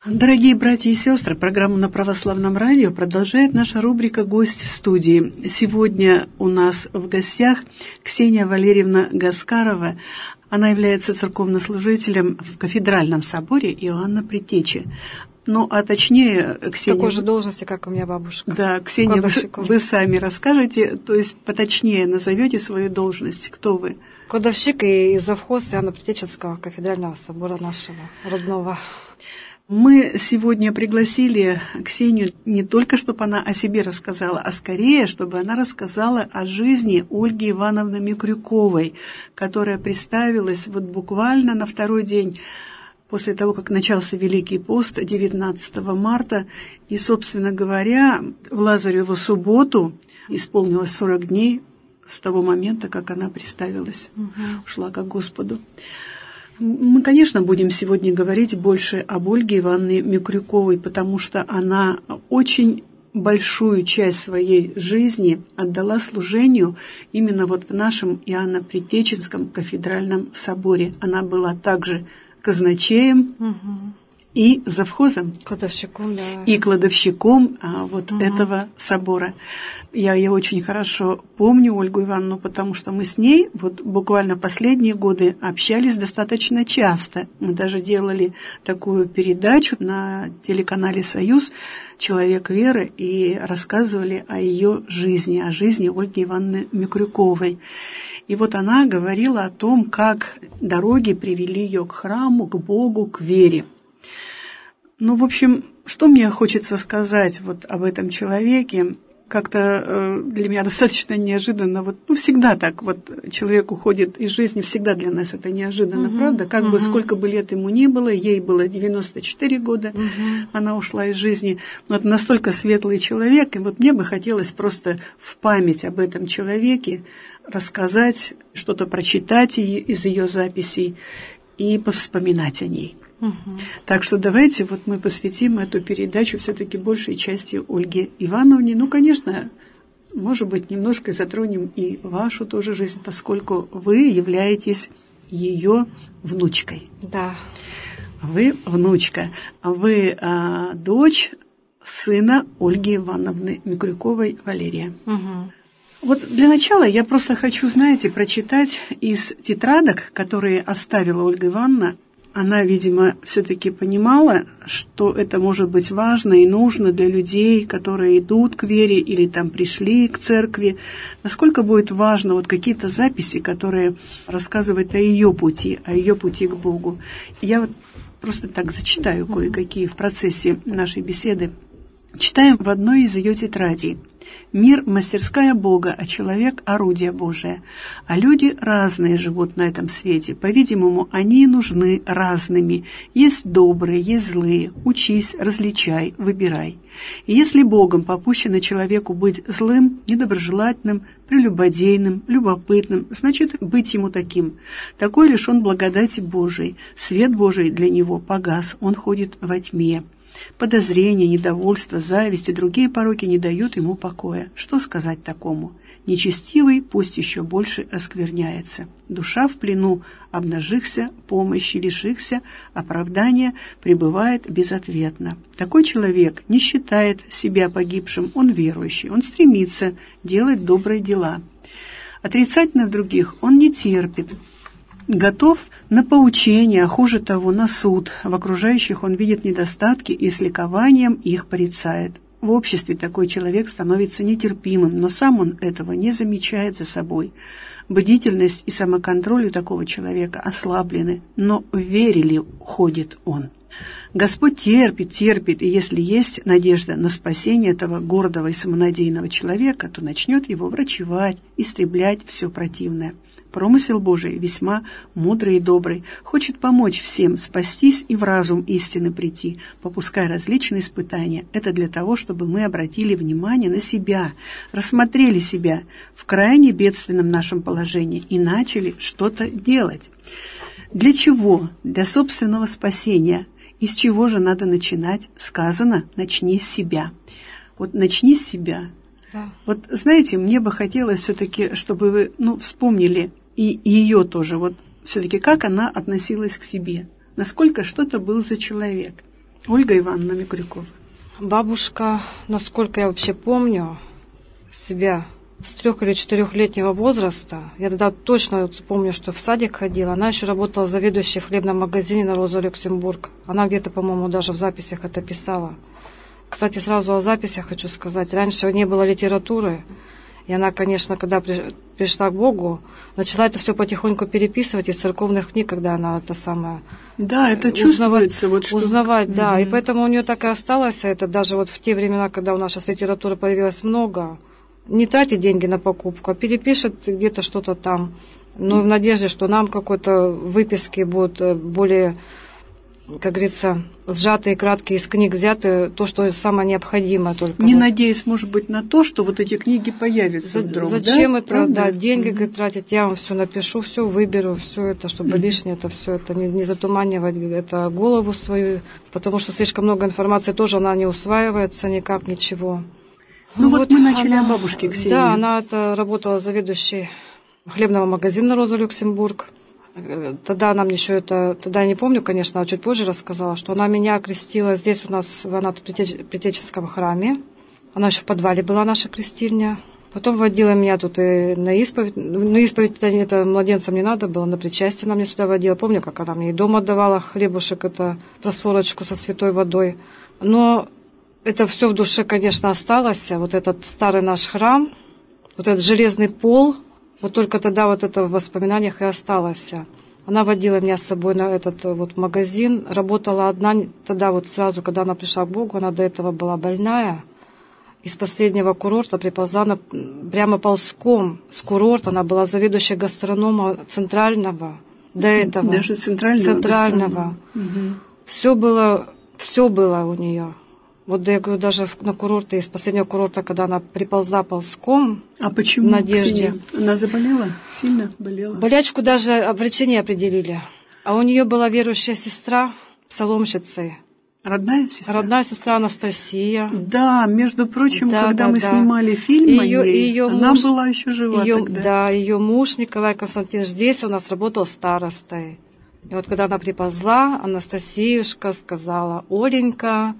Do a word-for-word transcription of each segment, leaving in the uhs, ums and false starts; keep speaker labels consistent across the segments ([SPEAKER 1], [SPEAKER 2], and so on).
[SPEAKER 1] Дорогие братья и сестры, программу на Православном радио продолжает наша рубрика «Гость в студии». Сегодня у нас в гостях Ксения Валерьевна Гаскарова. Она является церковнослужителем в Кафедральном соборе Иоанна Предтечи. Ну, а точнее, Ксения...
[SPEAKER 2] Такой же должности, как у меня бабушка.
[SPEAKER 1] Да, Ксения, вы, вы сами расскажете, то есть поточнее назовете свою должность. Кто вы?
[SPEAKER 2] Кладовщик и завхоз Иоанна Предтеченского Кафедрального собора нашего родного.
[SPEAKER 1] Мы сегодня пригласили Ксению не только, чтобы она о себе рассказала, а скорее, чтобы она рассказала о жизни Ольги Ивановны Микрюковой, которая представилась вот буквально на второй день после того, как начался Великий пост, девятнадцатого марта. И, собственно говоря, в Лазареву субботу исполнилось сорок дней с того момента, как она представилась, угу. ушла ко Господу. Мы, конечно, будем сегодня говорить больше об Ольге Ивановне Микрюковой, потому что она очень большую часть своей жизни отдала служению именно вот в нашем Иоанно-Предтеченском кафедральном соборе. Она была также казначеем угу. и завхозом,
[SPEAKER 2] кладовщиком, да.
[SPEAKER 1] и кладовщиком а, вот угу. этого собора. Я ее очень хорошо помню, Ольгу Ивановну, потому что мы с ней вот буквально последние годы общались достаточно часто. Мы даже делали такую передачу на телеканале «Союз» «Человек веры» и рассказывали о ее жизни, о жизни Ольги Ивановны Микрюковой. И вот она говорила о том, как дороги привели ее к храму, к Богу, к вере. Ну, в общем, что мне хочется сказать вот об этом человеке? Как-то э, для меня достаточно неожиданно. Вот, ну, всегда так. Вот человек уходит из жизни, всегда для нас это неожиданно, uh-huh, правда? Как uh-huh. бы сколько бы лет ему ни было, ей было девяносто четыре года, uh-huh. она ушла из жизни. Но это настолько светлый человек, и вот мне бы хотелось просто в память об этом человеке рассказать, что-то прочитать из ее записей и повспоминать о ней. Угу. Так что давайте вот мы посвятим эту передачу все-таки большей части Ольге Ивановне. Ну, конечно, может быть, немножко затронем и вашу тоже жизнь, поскольку вы являетесь ее внучкой.
[SPEAKER 2] Да.
[SPEAKER 1] Вы внучка. Вы а, дочь сына Ольги Ивановны Микрюковой Валерия.
[SPEAKER 2] Угу.
[SPEAKER 1] Вот для начала я просто хочу, знаете, прочитать из тетрадок, которые оставила Ольга Ивановна. Она, видимо, все-таки понимала, что это может быть важно и нужно для людей, которые идут к вере или там пришли к церкви. Насколько будет важно вот какие-то записи, которые рассказывают о ее пути, о ее пути к Богу. Я вот просто так зачитаю кое-какие в процессе нашей беседы. Читаем в одной из ее тетрадей. «Мир – мастерская Бога, а человек – орудие Божие. А люди разные живут на этом свете. По-видимому, они нужны разными. Есть добрые, есть злые. Учись, различай, выбирай. И если Богом попущено человеку быть злым, недоброжелательным, прелюбодейным, любопытным, значит, быть ему таким. Такой лишен благодати Божией. Свет Божий для него погас, он ходит во тьме. Подозрения, недовольство, зависть и другие пороки не дают ему покоя. Что сказать такому? Нечестивый пусть еще больше оскверняется. Душа в плену, обнажихся, помощи лишихся, оправдания пребывает безответно. Такой человек не считает себя погибшим, он верующий, он стремится делать добрые дела. Отрицательно в других он не терпит. Готов на поучение, а хуже того, на суд. В окружающих он видит недостатки и с ликованием их порицает. В обществе такой человек становится нетерпимым, но сам он этого не замечает за собой. Бдительность и самоконтроль у такого человека ослаблены, но в вере ли ходит он? Господь терпит, терпит, и если есть надежда на спасение этого гордого и самонадеянного человека, то начнет его врачевать, истреблять все противное. Промысел Божий весьма мудрый и добрый, хочет помочь всем спастись и в разум истины прийти, попуская различные испытания. Это для того, чтобы мы обратили внимание на себя, рассмотрели себя в крайне бедственном нашем положении и начали что-то делать. Для чего? Для собственного спасения. Из чего же надо начинать? Сказано, начни с себя. Вот начни с себя. Да. Вот знаете, мне бы хотелось все-таки, чтобы вы ну, вспомнили и ее тоже, вот все-таки как она относилась к себе, насколько что-то был за человек. Ольга Ивановна Микулькова.
[SPEAKER 2] Бабушка, насколько я вообще помню себя, с трех- или четырехлетнего возраста, я тогда точно помню, что в садик ходила, она еще работала заведующей в хлебном магазине на Роза Люксембург. Она где-то, по-моему, даже в записях это писала. Кстати, сразу о записях хочу сказать. Раньше не было литературы, и она, конечно, когда пришла к Богу, начала это все потихоньку переписывать из церковных книг, когда она это самое...
[SPEAKER 1] Да, это
[SPEAKER 2] узнавать,
[SPEAKER 1] чувствуется. Вот что...
[SPEAKER 2] Узнавать, да.
[SPEAKER 1] Угу.
[SPEAKER 2] И поэтому у нее так и осталось это, даже вот в те времена, когда у нас сейчас литературы появилось много, не тратит деньги на покупку, а перепишет где-то что-то там. Но в надежде, что нам какой-то выписки будут более, как говорится, сжатые, краткие из книг взяты, то, что самое необходимое только.
[SPEAKER 1] Не
[SPEAKER 2] вот.
[SPEAKER 1] надеясь, может быть, на то, что вот эти книги появятся
[SPEAKER 2] За,
[SPEAKER 1] вдруг,
[SPEAKER 2] зачем
[SPEAKER 1] да?
[SPEAKER 2] это,
[SPEAKER 1] Правда?
[SPEAKER 2] да, деньги
[SPEAKER 1] Mm-hmm.
[SPEAKER 2] говорит, тратить, я вам все напишу, все выберу, все это, чтобы mm-hmm. лишнее это все это не, не затуманивать это голову свою, потому что слишком много информации тоже она не усваивается никак, ничего.
[SPEAKER 1] Ну вот, вот мы начали
[SPEAKER 2] она,
[SPEAKER 1] о бабушке Ксении.
[SPEAKER 2] Да, она это работала заведующей хлебного магазина Роза Люксембург. Тогда она мне еще это, тогда я не помню, конечно, а чуть позже рассказала, что она меня окрестила здесь у нас в Анато-Притеческом храме. Она еще в подвале была, наша крестильня. Потом водила меня тут и на исповедь. На исповедь это, это младенцам не надо было, на причастие она меня сюда водила. Помню, как она мне и дома давала хлебушек, это просфорочку со святой водой. Но это все в душе, конечно, осталось. Вот этот старый наш храм, вот этот железный пол, вот только тогда вот это в воспоминаниях и осталось. Она водила меня с собой на этот вот магазин, работала одна. Тогда вот сразу, когда она пришла к Богу, она до этого была больная. Из последнего курорта приползла на, прямо ползком с курорта. Она была заведующей гастронома центрального. До этого.
[SPEAKER 1] Даже центрального.
[SPEAKER 2] Центрального.
[SPEAKER 1] Угу.
[SPEAKER 2] Все было, все было у нее. Вот я говорю, даже на курорте, из последнего курорта, когда она приползла ползком.
[SPEAKER 1] А почему?
[SPEAKER 2] В Надежде.
[SPEAKER 1] Она заболела? Сильно болела?
[SPEAKER 2] Болячку даже в лечении определили. А у нее была верующая сестра, псаломщицей.
[SPEAKER 1] Родная сестра?
[SPEAKER 2] Родная сестра Анастасия.
[SPEAKER 1] Да, между прочим,
[SPEAKER 2] да,
[SPEAKER 1] когда
[SPEAKER 2] да,
[SPEAKER 1] мы
[SPEAKER 2] да.
[SPEAKER 1] снимали фильм
[SPEAKER 2] ее,
[SPEAKER 1] о ней,
[SPEAKER 2] ее
[SPEAKER 1] она
[SPEAKER 2] муж,
[SPEAKER 1] была еще жива
[SPEAKER 2] ее,
[SPEAKER 1] тогда.
[SPEAKER 2] Да, ее муж Николай Константинович здесь у нас работал старостой. И вот когда она приползла, Анастасиюшка сказала: «Оленька,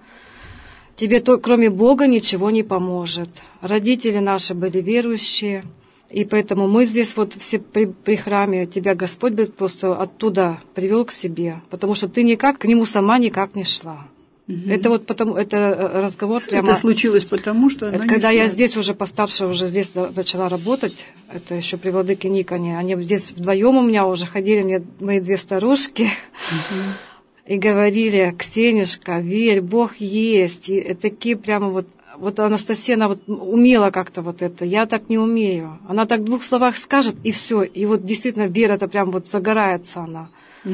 [SPEAKER 2] тебе то, кроме Бога ничего не поможет». Родители наши были верующие, и поэтому мы здесь вот все при, при храме, тебя Господь бы просто оттуда привел к себе, потому что ты никак к нему сама никак не шла. Угу. Это вот потому, это разговор прямо...
[SPEAKER 1] Это случилось потому, что она
[SPEAKER 2] это когда
[SPEAKER 1] не
[SPEAKER 2] я
[SPEAKER 1] шла.
[SPEAKER 2] здесь уже постарше, уже здесь начала работать, это еще при владыке Никоне, они здесь вдвоем у меня уже ходили, мне мои две старушки, угу. и говорили: «Ксенюшка, верь, Бог есть». И такие прямо вот... Вот Анастасия, она вот умела как-то вот это, я так не умею. Она так в двух словах скажет, и все. И вот действительно вера-то прям вот загорается она. Угу.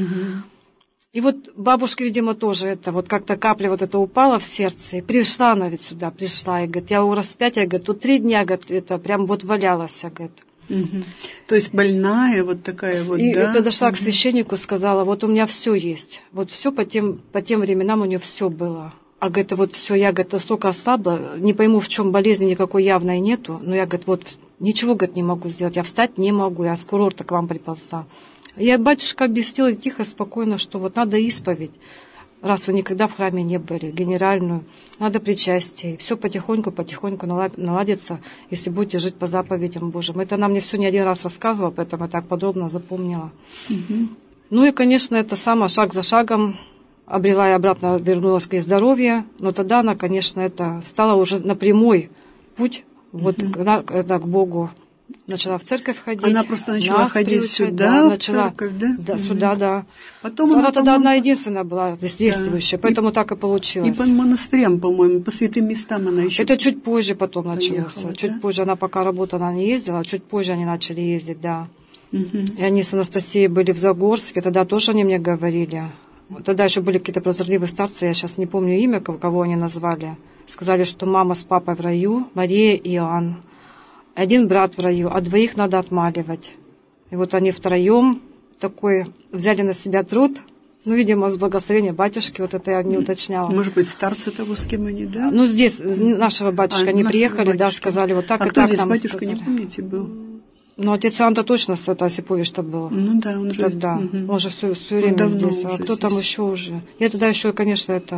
[SPEAKER 2] И вот бабушке, видимо, тоже это, вот как-то капля вот это упала в сердце. И пришла она ведь сюда, пришла, и говорит, я у распятия, говорит, тут три дня, говорит, это прям вот валялась, говорит.
[SPEAKER 1] Угу. То есть больная вот такая вот,
[SPEAKER 2] и,
[SPEAKER 1] да?
[SPEAKER 2] И подошла
[SPEAKER 1] угу.
[SPEAKER 2] к священнику, сказала: вот у меня все есть. Вот все по тем, по тем временам у нее все было. А, говорит, вот все, я, говорит, настолько ослабла, не пойму, в чем болезни никакой явной нету, но я, говорит, вот ничего, говорит, не могу сделать, я встать не могу, я с курорта к вам приползла. Я, батюшка, объяснила тихо, спокойно, что вот надо исповедь, раз вы никогда в храме не были, генеральную, надо причастие, все потихоньку, потихоньку наладится, если будете жить по заповедям Божьим. Это она мне все не один раз рассказывала, поэтому я так подробно запомнила. Угу. Ну и, конечно, это самое, шаг за шагом, обрела и обратно вернулась к ей здоровье, но тогда она, конечно, это стала уже на прямой путь, вот mm-hmm. когда, когда к Богу начала в церковь ходить.
[SPEAKER 1] Она просто начала
[SPEAKER 2] нас
[SPEAKER 1] ходить
[SPEAKER 2] приучать,
[SPEAKER 1] сюда,
[SPEAKER 2] да,
[SPEAKER 1] в
[SPEAKER 2] начала,
[SPEAKER 1] церковь, да?
[SPEAKER 2] Да,
[SPEAKER 1] mm-hmm.
[SPEAKER 2] сюда, да.
[SPEAKER 1] Потом
[SPEAKER 2] она,
[SPEAKER 1] она
[SPEAKER 2] тогда одна единственная была здесь действующая, да. поэтому и, так и получилось.
[SPEAKER 1] И по монастырям, по-моему, по святым местам она еще.
[SPEAKER 2] Это чуть позже потом
[SPEAKER 1] поехала,
[SPEAKER 2] началось.
[SPEAKER 1] да?
[SPEAKER 2] Чуть позже, она пока работала, она не ездила, а чуть позже они начали ездить, да.
[SPEAKER 1] Mm-hmm.
[SPEAKER 2] И они с Анастасией были в Загорске, тогда тоже они мне говорили. Тогда еще были какие-то прозорливые старцы, я сейчас не помню имя, кого они назвали. Сказали, что мама с папой в раю, Мария и Иоанн. Один брат в раю, а двоих надо отмаливать. И вот они втроем такой взяли на себя труд. Ну, видимо, с благословения батюшки, вот это я не уточняла.
[SPEAKER 1] Может быть, старцы того, с кем они, да?
[SPEAKER 2] Ну, здесь нашего батюшка, а, они приехали, батюшки. Да, сказали, вот так
[SPEAKER 1] а
[SPEAKER 2] и
[SPEAKER 1] кто
[SPEAKER 2] так
[SPEAKER 1] здесь
[SPEAKER 2] нам
[SPEAKER 1] батюшка,
[SPEAKER 2] сказали.
[SPEAKER 1] Не помните, был?
[SPEAKER 2] Ну, отец Иоанн-то точно с Осипович-то был.
[SPEAKER 1] Ну да, он же...
[SPEAKER 2] Тогда.
[SPEAKER 1] Угу.
[SPEAKER 2] Он же все, все время здесь. А кто здесь. Там еще уже? Я тогда еще, конечно, это...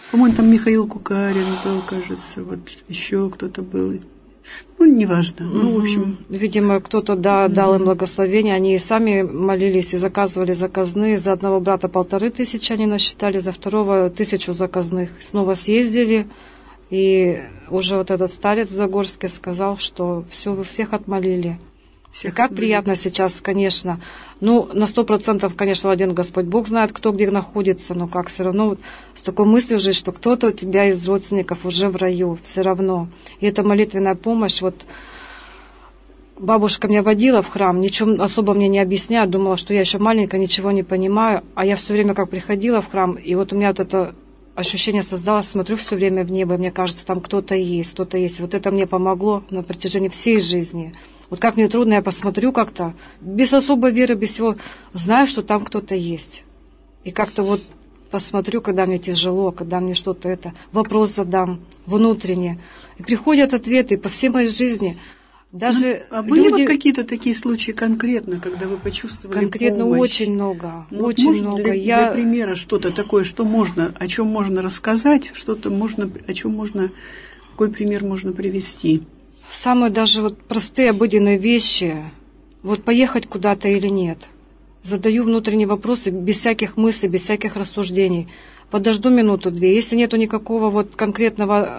[SPEAKER 1] По-моему, там Михаил Кукарин был, кажется, вот еще кто-то был. Ну, неважно. Mm-hmm. Ну, в общем...
[SPEAKER 2] Видимо, кто-то да, mm-hmm. дал им благословение. Они и сами молились и заказывали заказные. За одного брата полторы тысячи они насчитали, за второго тысячу заказных. Снова съездили, и уже вот этот старец Загорский сказал, что все, вы всех отмолили. Всех и как отмолили. Приятно сейчас, конечно. Ну, на сто процентов, конечно, один Господь Бог знает, кто где находится, но как все равно вот с такой мыслью жить, что кто-то у тебя из родственников уже в раю, все равно. И эта молитвенная помощь, вот бабушка меня водила в храм, ничего особо мне не объясняя, думала, что я еще маленькая, ничего не понимаю, а я все время как приходила в храм, и вот у меня вот это ощущение создалось, смотрю все время в небо, мне кажется, там кто-то есть, кто-то есть. Вот это мне помогло на протяжении всей жизни. Вот как мне трудно, я посмотрю как-то, без особой веры, без всего, знаю, что там кто-то есть. И как-то вот посмотрю, когда мне тяжело, когда мне что-то это, вопрос задам внутренне. И приходят ответы по всей моей жизни. Даже
[SPEAKER 1] ну, а были
[SPEAKER 2] люди...
[SPEAKER 1] вот какие-то такие случаи конкретно, когда вы почувствовали
[SPEAKER 2] конкретно
[SPEAKER 1] помощь?
[SPEAKER 2] Очень много,
[SPEAKER 1] ну,
[SPEAKER 2] очень
[SPEAKER 1] может,
[SPEAKER 2] много.
[SPEAKER 1] Для,
[SPEAKER 2] я...
[SPEAKER 1] для примера что-то такое, что можно, о чем можно рассказать, что-то можно, о чем можно, какой пример можно привести?
[SPEAKER 2] Самые даже вот простые обыденные вещи, вот поехать куда-то или нет. Задаю внутренние вопросы без всяких мыслей, без всяких рассуждений. Подожду минуту-две. Если нету никакого вот конкретного,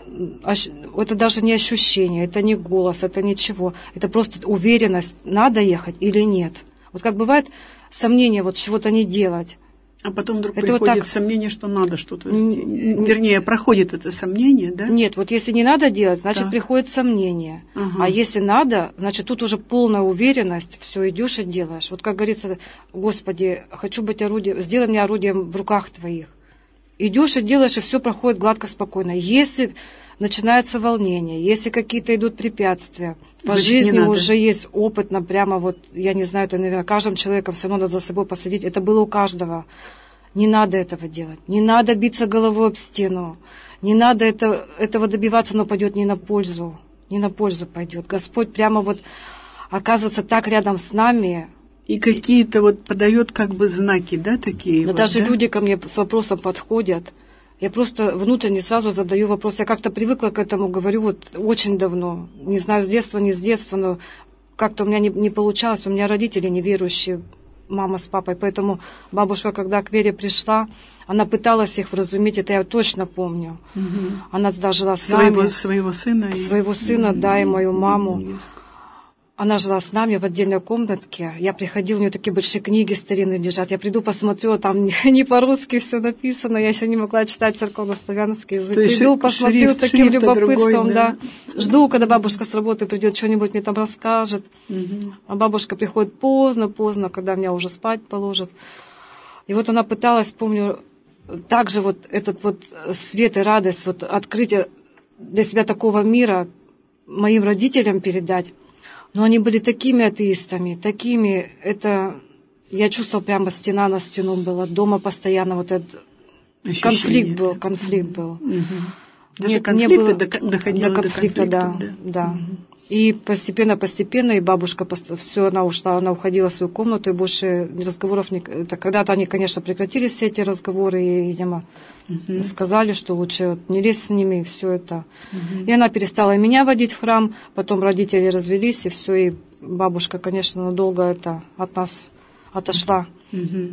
[SPEAKER 2] это даже не ощущение, это не голос, это ничего. Это просто уверенность, надо ехать или нет. Вот как бывает сомнение вот чего-то не делать.
[SPEAKER 1] А потом вдруг
[SPEAKER 2] это
[SPEAKER 1] приходит
[SPEAKER 2] вот так...
[SPEAKER 1] сомнение, что надо что-то сделать. Вернее, проходит это сомнение, да?
[SPEAKER 2] Нет, вот если не надо делать, значит,
[SPEAKER 1] да.
[SPEAKER 2] приходит сомнение.
[SPEAKER 1] Ага.
[SPEAKER 2] А если надо, значит, тут уже полная уверенность, все, идешь и делаешь. Вот как говорится, Господи, хочу быть орудием, сделай меня орудием в руках Твоих. Идешь и делаешь, и все проходит гладко, спокойно. Если начинается волнение, если какие-то идут препятствия, по значит, жизни уже есть опыт, прямо вот, я не знаю, это, наверное, каждым человеком все равно надо за собой посадить. Это было у каждого. Не надо этого делать. Не надо биться головой об стену. Не надо это, этого добиваться, но пойдет не на пользу. Не на пользу пойдет. Господь прямо вот оказывается так рядом с нами.
[SPEAKER 1] И какие-то вот подает как бы знаки, да, такие?
[SPEAKER 2] Но
[SPEAKER 1] вот,
[SPEAKER 2] даже
[SPEAKER 1] да?
[SPEAKER 2] люди ко мне с вопросом подходят. Я просто внутренне сразу задаю вопрос. Я как-то привыкла к этому, говорю вот очень давно. Не знаю, с детства, не с детства, но как-то у меня не, не получалось. У меня родители неверующие, мама с папой. Поэтому бабушка, когда к вере пришла, она пыталась их вразумить, это я точно помню. Угу. Она тогда жила с
[SPEAKER 1] своего,
[SPEAKER 2] нами.
[SPEAKER 1] Своего сына?
[SPEAKER 2] Своего сына, и, да, и мою маму. И она жила с нами в отдельной комнатке. Я приходила, у нее такие большие книги старинные лежат. Я приду, посмотрю, там не по-русски все написано. Я еще не могла читать церковно-славянский язык. То приду, посмотрю шрифт, с таким любопытством, другой, да. да. Жду, когда бабушка с работы придет, что-нибудь мне там расскажет. Угу. А бабушка приходит поздно-поздно, когда меня уже спать положат. И вот она пыталась, помню, также вот этот вот свет и радость, вот открытие для себя такого мира моим родителям передать. Но они были такими атеистами, такими, это, я чувствовала, прямо стена на стену была, дома постоянно вот этот ощущение. конфликт был, конфликт был.
[SPEAKER 1] Угу. Даже
[SPEAKER 2] Нет,
[SPEAKER 1] конфликты
[SPEAKER 2] не было,
[SPEAKER 1] доходило
[SPEAKER 2] до конфликта,
[SPEAKER 1] до
[SPEAKER 2] да,
[SPEAKER 1] конфликтов, да.
[SPEAKER 2] да.
[SPEAKER 1] Угу.
[SPEAKER 2] И постепенно-постепенно, и бабушка, все, она ушла, она уходила в свою комнату, и больше разговоров, не, это, когда-то они, конечно, прекратились, все эти разговоры, и, видимо, угу. сказали, что лучше вот не лезть с ними, и все это. Угу. И она перестала меня водить в храм, потом родители развелись, и все, и бабушка, конечно, надолго это от нас отошла.
[SPEAKER 1] Угу.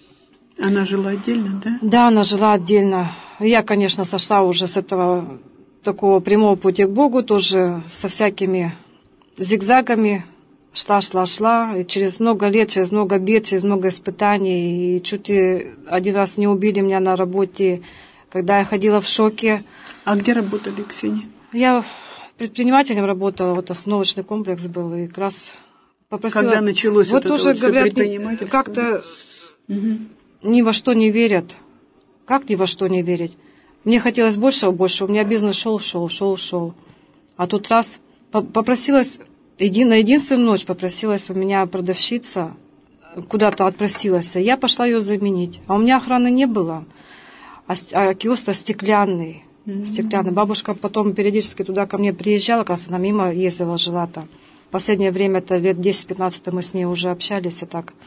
[SPEAKER 1] Она жила отдельно, да?
[SPEAKER 2] Да, она жила отдельно. Я, конечно, сошла уже с этого такого прямого пути к Богу, тоже со всякими зигзагами. Шла, шла, шла. И через много лет, через много бед, через много испытаний. И чуть ли один раз не убили меня на работе, когда я ходила в шоке.
[SPEAKER 1] А где работали, Ксения?
[SPEAKER 2] Я предпринимателем работала, вот основочный комплекс был, и как раз попросила...
[SPEAKER 1] Когда началось
[SPEAKER 2] вот,
[SPEAKER 1] вот
[SPEAKER 2] тоже,
[SPEAKER 1] это
[SPEAKER 2] говорят,
[SPEAKER 1] предпринимательство?
[SPEAKER 2] Как-то
[SPEAKER 1] угу.
[SPEAKER 2] ни во что не верят. Как ни во что не верить? Мне хотелось большего, больше. У меня бизнес шел, шел, шел, шел. А тут раз попросилась, еди, на единственную ночь попросилась у меня продавщица, куда-то отпросилась. Я пошла ее заменить. А у меня охраны не было. А, а киоск стеклянный. Mm-hmm. Стеклянный. Бабушка потом периодически туда ко мне приезжала, как раз она мимо ездила, жила там. В последнее время, это лет десять-пятнадцать мы с ней уже общались, и так.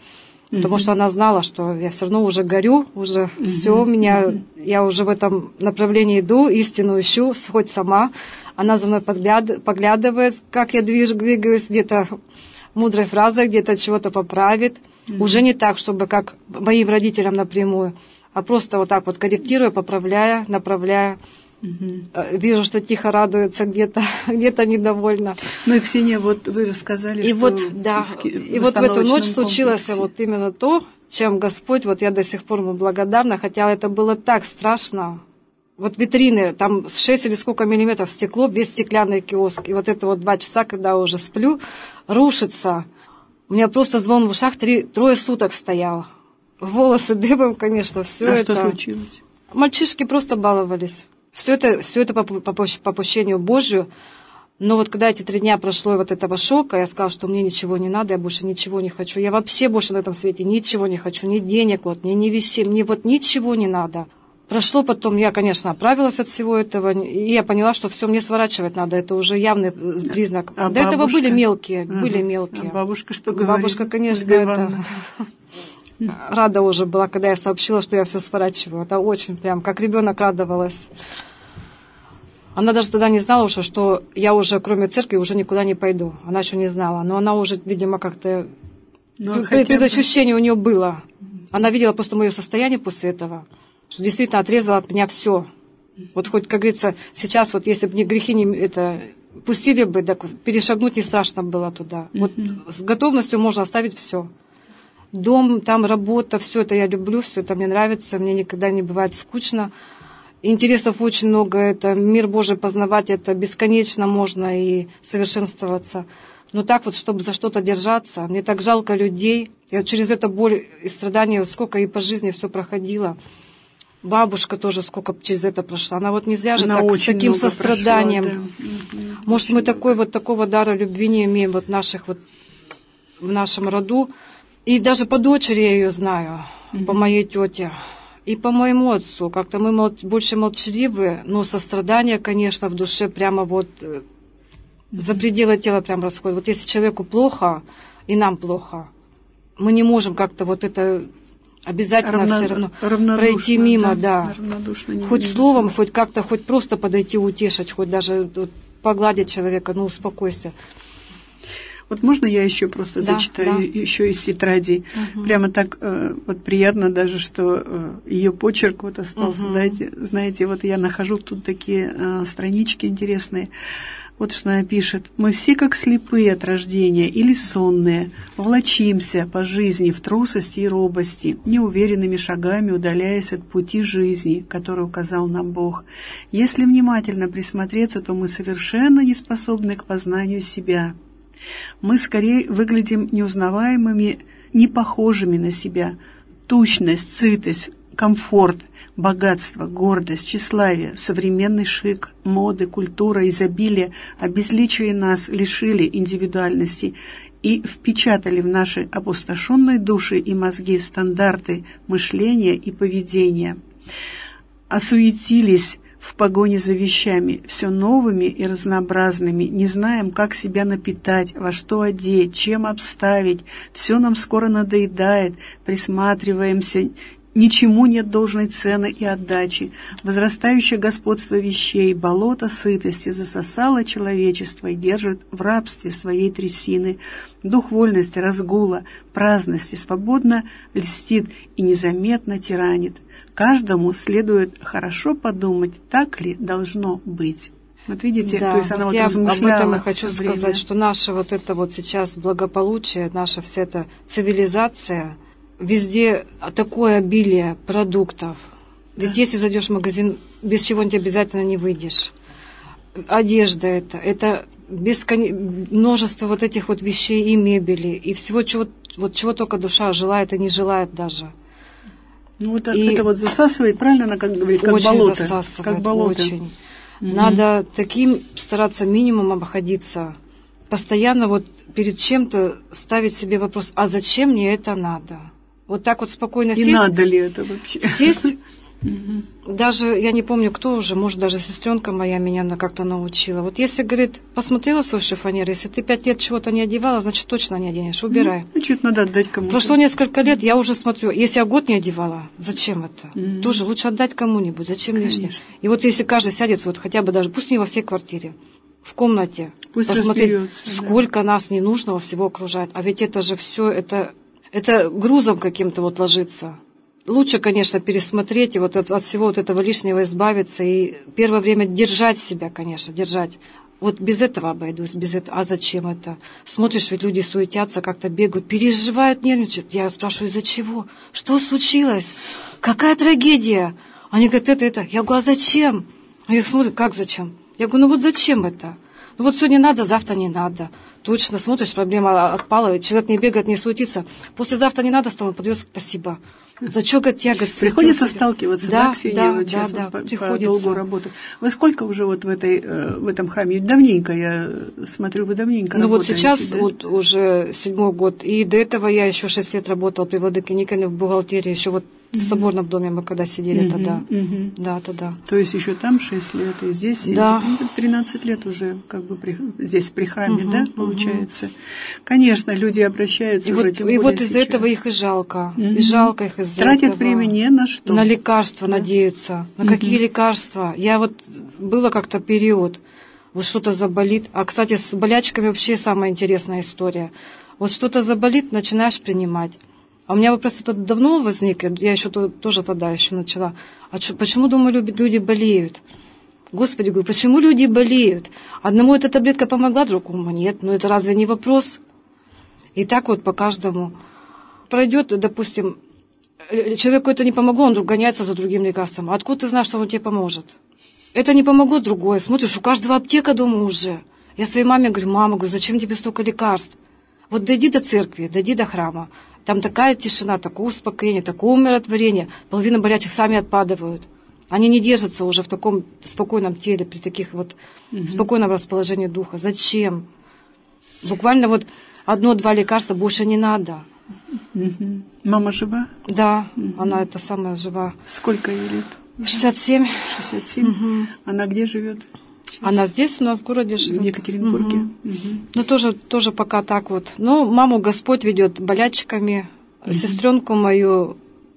[SPEAKER 2] Потому что она знала, что я все равно уже горю, уже mm-hmm. все, меня, mm-hmm. я уже в этом направлении иду, истину ищу, хоть сама. Она за мной подгляд, поглядывает, как я движ, двигаюсь, где-то мудрой фразой, где-то чего-то поправит. Mm-hmm. Уже не так, чтобы как моим родителям напрямую, а просто вот так вот корректируя, поправляя, направляя. Mm-hmm. Вижу, что тихо радуется, где-то, где-то недовольна.
[SPEAKER 1] Ну и, Ксения, вот вы рассказали,
[SPEAKER 2] и
[SPEAKER 1] что...
[SPEAKER 2] Вот, да, в, и вот в эту ночь случилось комплексе. Вот именно то, чем Господь, вот я до сих пор ему благодарна, хотя это было так страшно. Вот витрины, там шесть или сколько миллиметров стекло, весь стеклянный киоск. И вот это вот два часа, когда уже сплю, рушится. У меня просто звон в ушах три, трое суток стоял. Волосы дыбом, конечно, все
[SPEAKER 1] а
[SPEAKER 2] это.
[SPEAKER 1] А что случилось?
[SPEAKER 2] Мальчишки просто баловались. Все это, все это по попущению Божию. Но вот когда эти три дня прошло вот этого шока, я сказала, что мне ничего не надо, я больше ничего не хочу. Я вообще больше на этом свете ничего не хочу. Ни денег, вот, ни, ни вещей, мне вот ничего не надо. Прошло потом, я, конечно, оправилась от всего этого, и я поняла, что все мне сворачивать надо. Это уже явный признак.
[SPEAKER 1] А
[SPEAKER 2] До
[SPEAKER 1] бабушка?
[SPEAKER 2] Этого были мелкие,
[SPEAKER 1] ага.
[SPEAKER 2] были мелкие.
[SPEAKER 1] А бабушка что говорит?
[SPEAKER 2] Бабушка, конечно, это... рада уже была, когда я сообщила, что я все сворачиваю. Это очень прям, как ребенок радовалась. Она даже тогда не знала уже, что я уже, кроме церкви, уже никуда не пойду. Она еще не знала. Но она уже, видимо, как-то... Ну, предощущение бы... у нее было. Она видела просто мое состояние после этого, что действительно отрезала от меня все. Вот хоть, как говорится, сейчас вот если бы мне грехи не это, пустили бы, так перешагнуть не страшно было туда. Mm-hmm. Вот с готовностью можно оставить все. Дом, там работа, все это я люблю, все это мне нравится, мне никогда не бывает скучно. Интересов очень много, это мир Божий познавать, это бесконечно можно и совершенствоваться. Но так вот, чтобы за что-то держаться, мне так жалко людей. Я через это боль и страдания, сколько и по жизни все проходила. Бабушка тоже сколько через это прошла. Она вот не зря же так, с таким состраданием. Прошла, да. Может, очень мы такой, вот такого дара любви не имеем вот наших вот, в нашем роду. И даже по дочери я ее знаю, mm-hmm. по моей тете. И по моему отцу. Как-то мы мол, больше молчаливы, но сострадание, конечно, в душе прямо вот mm-hmm. за пределы тела прям расходит. Вот если человеку плохо, и нам плохо, мы не можем как-то вот это обязательно Равно, все равно пройти мимо, да. да. Хоть словом, знаю. Хоть как-то, хоть просто подойти, утешить, хоть даже вот, погладить человека, ну успокойся.
[SPEAKER 1] Вот можно я еще просто да, зачитаю да. еще из тетради? Угу. Прямо так э, вот приятно даже, что э, ее почерк вот остался. Угу. Знаете, знаете, вот я нахожу тут такие э, странички интересные. Вот что она пишет. «Мы все как слепые от рождения или сонные, влачимся по жизни в трусости и робости, неуверенными шагами удаляясь от пути жизни, который указал нам Бог. Если внимательно присмотреться, то мы совершенно не способны к познанию себя. Мы скорее выглядим неузнаваемыми, не похожими на себя. Тучность, сытость, комфорт, богатство, гордость, тщеславие, современный шик, моды, культура, изобилие обезличили нас, лишили индивидуальности и впечатали в наши опустошенные души и мозги стандарты мышления и поведения. Осуетились в погоне за вещами, все новыми и разнообразными, не знаем, как себя напитать, во что одеть, чем обставить, все нам скоро надоедает, присматриваемся, ничему нет должной цены и отдачи. Возрастающее господство вещей, болото сытости засосало человечество и держит в рабстве своей трясины. Дух вольности, разгула, праздности свободно льстит и незаметно тиранит. Каждому следует хорошо подумать, так ли должно быть». Вот видите,
[SPEAKER 2] да,
[SPEAKER 1] то есть она
[SPEAKER 2] вот
[SPEAKER 1] вот
[SPEAKER 2] я
[SPEAKER 1] размышляла.
[SPEAKER 2] Об этом и хочу сказать, время. Что наше вот это вот сейчас благополучие, наша вся эта цивилизация, везде такое обилие продуктов. Да. Ведь если зайдешь в магазин, без чего-нибудь обязательно не выйдешь. Одежда это, это бескон... множество вот этих вот вещей и мебели, и всего, чего, вот чего только душа желает и не желает даже.
[SPEAKER 1] Ну, вот и это вот засасывает, правильно она как говорит, как
[SPEAKER 2] очень
[SPEAKER 1] болото.
[SPEAKER 2] Засасывает,
[SPEAKER 1] как болото.
[SPEAKER 2] Очень. Mm-hmm. Надо таким стараться минимумом обходиться. Постоянно вот перед чем-то ставить себе вопрос, а зачем мне это надо? Вот так вот спокойно
[SPEAKER 1] и
[SPEAKER 2] сесть.
[SPEAKER 1] И надо ли это вообще?
[SPEAKER 2] Сесть
[SPEAKER 1] Угу.
[SPEAKER 2] Даже, я не помню, кто уже, может, даже сестренка моя меня на- как-то научила. Вот если, говорит, посмотрела свой шифонер, если ты пять лет чего-то не одевала, значит, точно не оденешь, убирай.
[SPEAKER 1] Значит, надо отдать кому-то.
[SPEAKER 2] Прошло несколько лет, я уже смотрю, если я год не одевала, зачем это?
[SPEAKER 1] Мгм.
[SPEAKER 2] Тоже лучше отдать кому-нибудь, зачем
[SPEAKER 1] Конечно.
[SPEAKER 2] лишнее? И вот если каждый сядет, вот хотя бы даже, пусть не во всей квартире, в комнате,
[SPEAKER 1] Пусть
[SPEAKER 2] посмотреть,
[SPEAKER 1] разберется, да.
[SPEAKER 2] сколько нас ненужного всего окружает. А ведь это же все, это, это грузом каким-то вот ложится. Лучше, конечно, пересмотреть и вот от, от всего вот этого лишнего избавиться. И первое время держать себя, конечно, держать. Вот без этого обойдусь, без этого. А зачем это? Смотришь, ведь люди суетятся, как-то бегают, переживают, нервничают. Я спрашиваю, из-за чего? Что случилось? Какая трагедия? Они говорят, это, это. Я говорю, а зачем? А их смотрят, как зачем? Я говорю, ну вот зачем это? Ну вот сегодня надо, завтра не надо. Точно, смотришь, проблема отпала, человек не бегает, не суетится. Послезавтра не надо, стало, подвез, спасибо. За что, говорит, я, говорит,
[SPEAKER 1] Приходится
[SPEAKER 2] суетился?
[SPEAKER 1] сталкиваться,
[SPEAKER 2] да,
[SPEAKER 1] да, Ксения,
[SPEAKER 2] да,
[SPEAKER 1] вот
[SPEAKER 2] да,
[SPEAKER 1] сейчас
[SPEAKER 2] да,
[SPEAKER 1] вот по, по
[SPEAKER 2] приходится.
[SPEAKER 1] долгу работы. Вы сколько уже вот в, этой, э, в этом храме? Давненько, я смотрю, вы давненько
[SPEAKER 2] Ну вот
[SPEAKER 1] работаете,
[SPEAKER 2] сейчас
[SPEAKER 1] да?
[SPEAKER 2] вот уже седьмой год. И до этого я еще шесть лет работала при Владыке Никоне в бухгалтерии. Еще вот в соборном доме мы когда сидели
[SPEAKER 1] Мгм,
[SPEAKER 2] тогда.
[SPEAKER 1] мгм.
[SPEAKER 2] Да, тогда.
[SPEAKER 1] То есть еще там шесть лет, и здесь
[SPEAKER 2] Да.
[SPEAKER 1] и тринадцать лет уже как бы при, здесь при храме,
[SPEAKER 2] Мгм,
[SPEAKER 1] да,
[SPEAKER 2] мгм.
[SPEAKER 1] получается. Конечно, люди обращаются
[SPEAKER 2] И
[SPEAKER 1] уже,
[SPEAKER 2] вот,
[SPEAKER 1] тем
[SPEAKER 2] и
[SPEAKER 1] более
[SPEAKER 2] вот из-за
[SPEAKER 1] сейчас.
[SPEAKER 2] этого их и жалко.
[SPEAKER 1] Мгм.
[SPEAKER 2] И жалко их из-за
[SPEAKER 1] Тратят
[SPEAKER 2] этого.
[SPEAKER 1] время не на что.
[SPEAKER 2] На лекарства
[SPEAKER 1] Да.
[SPEAKER 2] надеются. На
[SPEAKER 1] Мгм.
[SPEAKER 2] какие лекарства? Я вот... Было как-то период, вот что-то заболит. А, кстати, с болячками вообще самая интересная история. Вот что-то заболит, начинаешь принимать. А у меня вопрос этот давно возник, я еще то- тоже тогда еще начала. А чё- почему, думаю, люди, люди болеют? Господи, говорю, почему люди болеют? Одному эта таблетка помогла, другому нет. Ну это разве не вопрос? И так вот по каждому. Пройдет, допустим, э, человеку это не помогло, он вдруг гоняется за другим лекарством. А откуда ты знаешь, что он тебе поможет? Это не помогло, другое. Смотришь, у каждого аптека дома уже. Я своей маме говорю, мама, говорю, зачем тебе столько лекарств? Вот дойди до церкви, дойди до храма. Там такая тишина, такое успокоение, такое умиротворение. Половина болячих сами отпадывают. Они не держатся уже в таком спокойном теле, при таких вот
[SPEAKER 1] Мгм.
[SPEAKER 2] спокойном расположении духа. Зачем? Буквально вот одно-два лекарства больше не надо.
[SPEAKER 1] Мгм. Мама жива?
[SPEAKER 2] Да,
[SPEAKER 1] Мгм.
[SPEAKER 2] она это самая жива.
[SPEAKER 1] Сколько ей лет?
[SPEAKER 2] шестьдесят семь.
[SPEAKER 1] шестьдесят семь.
[SPEAKER 2] Мгм.
[SPEAKER 1] Она где живет?
[SPEAKER 2] Она здесь у нас в городе живет.
[SPEAKER 1] В Екатеринбурге.
[SPEAKER 2] Мгм.
[SPEAKER 1] Мгм.
[SPEAKER 2] Ну, тоже, тоже пока так вот. Но маму Господь ведет болячками.
[SPEAKER 1] Мгм.
[SPEAKER 2] Сестренку мою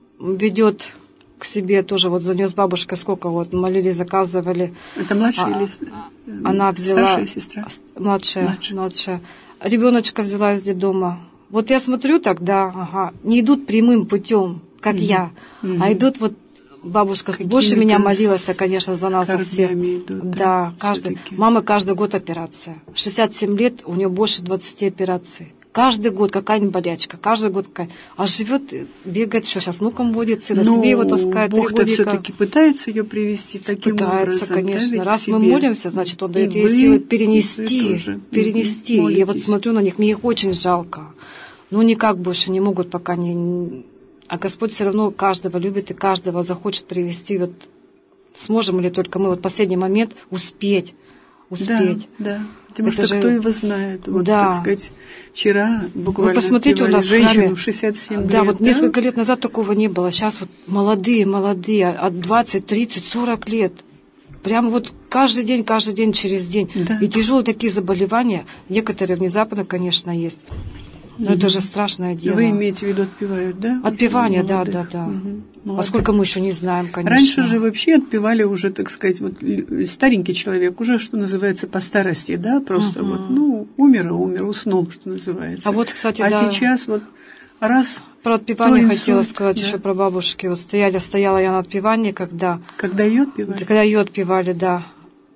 [SPEAKER 2] ведет к себе тоже. Вот за нее с бабушкой сколько вот молились, заказывали.
[SPEAKER 1] Это младшая
[SPEAKER 2] А,
[SPEAKER 1] или с-
[SPEAKER 2] Она взяла...
[SPEAKER 1] старшая сестра?
[SPEAKER 2] Младшая,
[SPEAKER 1] Младшая.
[SPEAKER 2] младшая. Ребеночка взяла из детдома. Вот я смотрю тогда, ага, не идут прямым путем, как
[SPEAKER 1] Мгм.
[SPEAKER 2] я,
[SPEAKER 1] Мгм.
[SPEAKER 2] а идут вот бабушка
[SPEAKER 1] Какими-то
[SPEAKER 2] больше меня молилась,
[SPEAKER 1] с-
[SPEAKER 2] конечно, за нас, за всех.
[SPEAKER 1] корнями идут, да,
[SPEAKER 2] Да, каждый.
[SPEAKER 1] всё-таки.
[SPEAKER 2] Мама каждый год операция. шестьдесят семь лет, у нее больше двадцати операций. Каждый год какая-нибудь болячка, каждый год какая. А живет, бегает, что сейчас внуком водит, сына
[SPEAKER 1] Ну,
[SPEAKER 2] себе его таскает, три
[SPEAKER 1] Бог-то
[SPEAKER 2] годика.
[SPEAKER 1] все-таки пытается ее привести таким
[SPEAKER 2] Пытается,
[SPEAKER 1] образом.
[SPEAKER 2] конечно.
[SPEAKER 1] да, ведь
[SPEAKER 2] Раз
[SPEAKER 1] к
[SPEAKER 2] мы
[SPEAKER 1] себе.
[SPEAKER 2] молимся, значит, он
[SPEAKER 1] И
[SPEAKER 2] дает ей
[SPEAKER 1] вы-
[SPEAKER 2] силы
[SPEAKER 1] и вы
[SPEAKER 2] перенести.
[SPEAKER 1] тоже.
[SPEAKER 2] Перенести.
[SPEAKER 1] Мгм.
[SPEAKER 2] Я вот
[SPEAKER 1] Молитесь.
[SPEAKER 2] смотрю на них, мне их очень жалко. Но никак больше не могут пока не... А Господь все равно каждого любит и каждого захочет привести. Вот сможем ли только мы вот в последний момент успеть, успеть.
[SPEAKER 1] Да, да. Потому
[SPEAKER 2] Это
[SPEAKER 1] что
[SPEAKER 2] же-
[SPEAKER 1] кто его знает. Вот,
[SPEAKER 2] Да.
[SPEAKER 1] так сказать, вчера буквально
[SPEAKER 2] Вы посмотрите, у
[SPEAKER 1] отпевали
[SPEAKER 2] нас в
[SPEAKER 1] женщину
[SPEAKER 2] храме-
[SPEAKER 1] в шестьдесят семь лет.
[SPEAKER 2] Да, вот несколько лет назад такого не было. Сейчас вот молодые, молодые, от двадцати, тридцати, сорока лет. Прям вот каждый день, каждый день, через день.
[SPEAKER 1] Да.
[SPEAKER 2] И тяжелые такие заболевания. Некоторые внезапно, конечно, есть. Но
[SPEAKER 1] Мгм.
[SPEAKER 2] это же страшное дело.
[SPEAKER 1] Вы имеете в виду отпевают, да?
[SPEAKER 2] Отпевание,
[SPEAKER 1] Уже
[SPEAKER 2] да,
[SPEAKER 1] молодых.
[SPEAKER 2] да, да.
[SPEAKER 1] Мгм.
[SPEAKER 2] А
[SPEAKER 1] Молодых.
[SPEAKER 2] сколько мы еще не знаем, конечно.
[SPEAKER 1] Раньше же вообще отпевали уже, так сказать, вот лю- старенький человек, уже, что называется, по старости, да, просто
[SPEAKER 2] Мгм.
[SPEAKER 1] вот, ну, умер и умер, уснул, что называется.
[SPEAKER 2] А вот, кстати,
[SPEAKER 1] а
[SPEAKER 2] да.
[SPEAKER 1] сейчас вот раз,
[SPEAKER 2] Про отпевание
[SPEAKER 1] то
[SPEAKER 2] хотела
[SPEAKER 1] инсульт,
[SPEAKER 2] сказать
[SPEAKER 1] да.
[SPEAKER 2] еще про бабушки. Вот стояли, стояла я на отпевании, когда...
[SPEAKER 1] когда ее отпевали,
[SPEAKER 2] Когда ее отпевали, да.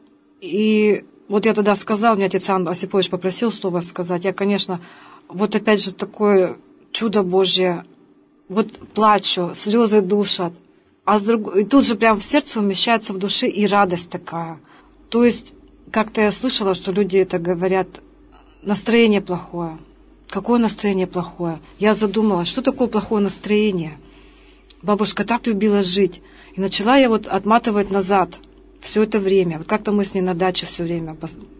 [SPEAKER 2] И вот я тогда сказала, меня отец Иоанн Осипович попросил слово сказать. Я, конечно, вот опять же такое чудо Божье, вот плачу, слезы душат. А с друг... и тут же прям в сердце умещается в душе и радость такая. То есть как-то я слышала, что люди это говорят, настроение плохое. Какое настроение плохое? Я задумалась, что такое плохое настроение? Бабушка так любила жить. И начала я вот отматывать назад все это время. Вот как-то мы с ней на даче все время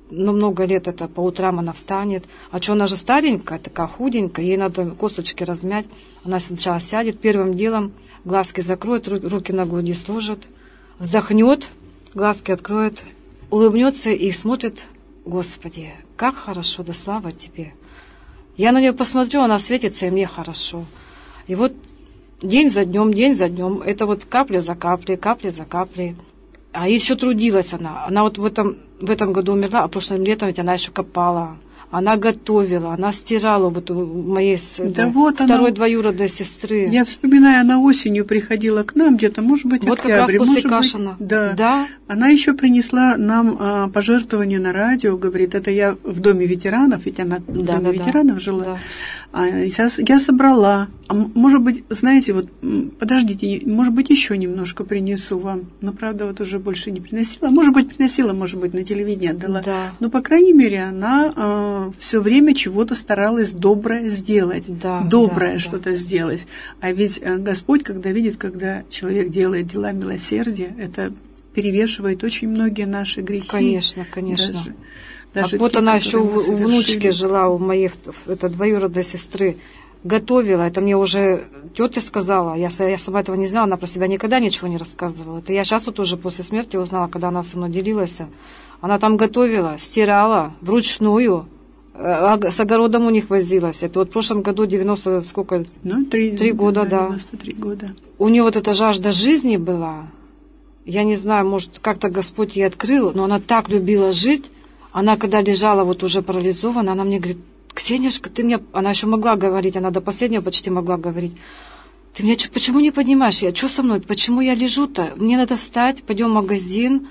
[SPEAKER 2] ну, много лет это по утрам она встанет. А что, она же старенькая, такая худенькая, ей надо косточки размять. Она сначала сядет, первым делом глазки закроет, руки на груди сложит, вздохнет, глазки откроет, улыбнется и смотрит: Господи, как хорошо, да слава Тебе. Я на нее посмотрю, она светится, и мне хорошо. И вот день за днем, день за днем, это вот капля за каплей, капля за каплей. А еще трудилась она. Она вот в этом, в этом году умерла, а прошлым летом ведь она еще копала. Она готовила, она стирала вот у моей
[SPEAKER 1] да
[SPEAKER 2] это,
[SPEAKER 1] вот
[SPEAKER 2] второй
[SPEAKER 1] она,
[SPEAKER 2] двоюродной сестры.
[SPEAKER 1] Я вспоминаю, она осенью приходила к нам, где-то, может быть,
[SPEAKER 2] вот
[SPEAKER 1] октябрь.
[SPEAKER 2] Вот как раз после
[SPEAKER 1] может
[SPEAKER 2] Кашина.
[SPEAKER 1] Быть, да.
[SPEAKER 2] да.
[SPEAKER 1] Она еще принесла нам а, пожертвование на радио, говорит, это я в доме ветеранов, ведь она в
[SPEAKER 2] да,
[SPEAKER 1] доме
[SPEAKER 2] да,
[SPEAKER 1] ветеранов
[SPEAKER 2] да.
[SPEAKER 1] жила.
[SPEAKER 2] Да.
[SPEAKER 1] А, я собрала. А, может быть, знаете, вот, подождите, может быть, еще немножко принесу вам. Но, правда, вот уже больше не приносила. Может быть, приносила, может быть, на телевидении отдала.
[SPEAKER 2] Да.
[SPEAKER 1] Но, по крайней мере, она а, все время чего-то старалась доброе сделать,
[SPEAKER 2] да,
[SPEAKER 1] доброе
[SPEAKER 2] да,
[SPEAKER 1] что-то
[SPEAKER 2] да.
[SPEAKER 1] сделать. А ведь Господь, когда видит, когда человек делает дела милосердия, это перевешивает очень многие наши грехи.
[SPEAKER 2] Конечно, конечно.
[SPEAKER 1] Даже, даже
[SPEAKER 2] а вот
[SPEAKER 1] те,
[SPEAKER 2] она еще у
[SPEAKER 1] совершили.
[SPEAKER 2] внучки жила, у моей это, двоюродной сестры, готовила. Это мне уже тетя сказала, я, я сама этого не знала, она про себя никогда ничего не рассказывала. Это я сейчас вот уже после смерти узнала, когда она со мной делилась. Она там готовила, стирала вручную, с огородом у них возилась. Это вот в прошлом году девяносто сколько?
[SPEAKER 1] Ну, три,
[SPEAKER 2] три года, да.
[SPEAKER 1] девяносто три года.
[SPEAKER 2] У нее вот эта жажда жизни была. Я не знаю, может, как-то Господь ей открыл, но она так любила жить. Она, когда лежала вот уже парализована, она мне говорит: Ксенюшка, ты мне... Она еще могла говорить, она до последнего почти могла говорить. Ты меня чё, почему не поднимаешь? Я, что со мной? Почему я лежу-то? Мне надо встать, пойдем в магазин.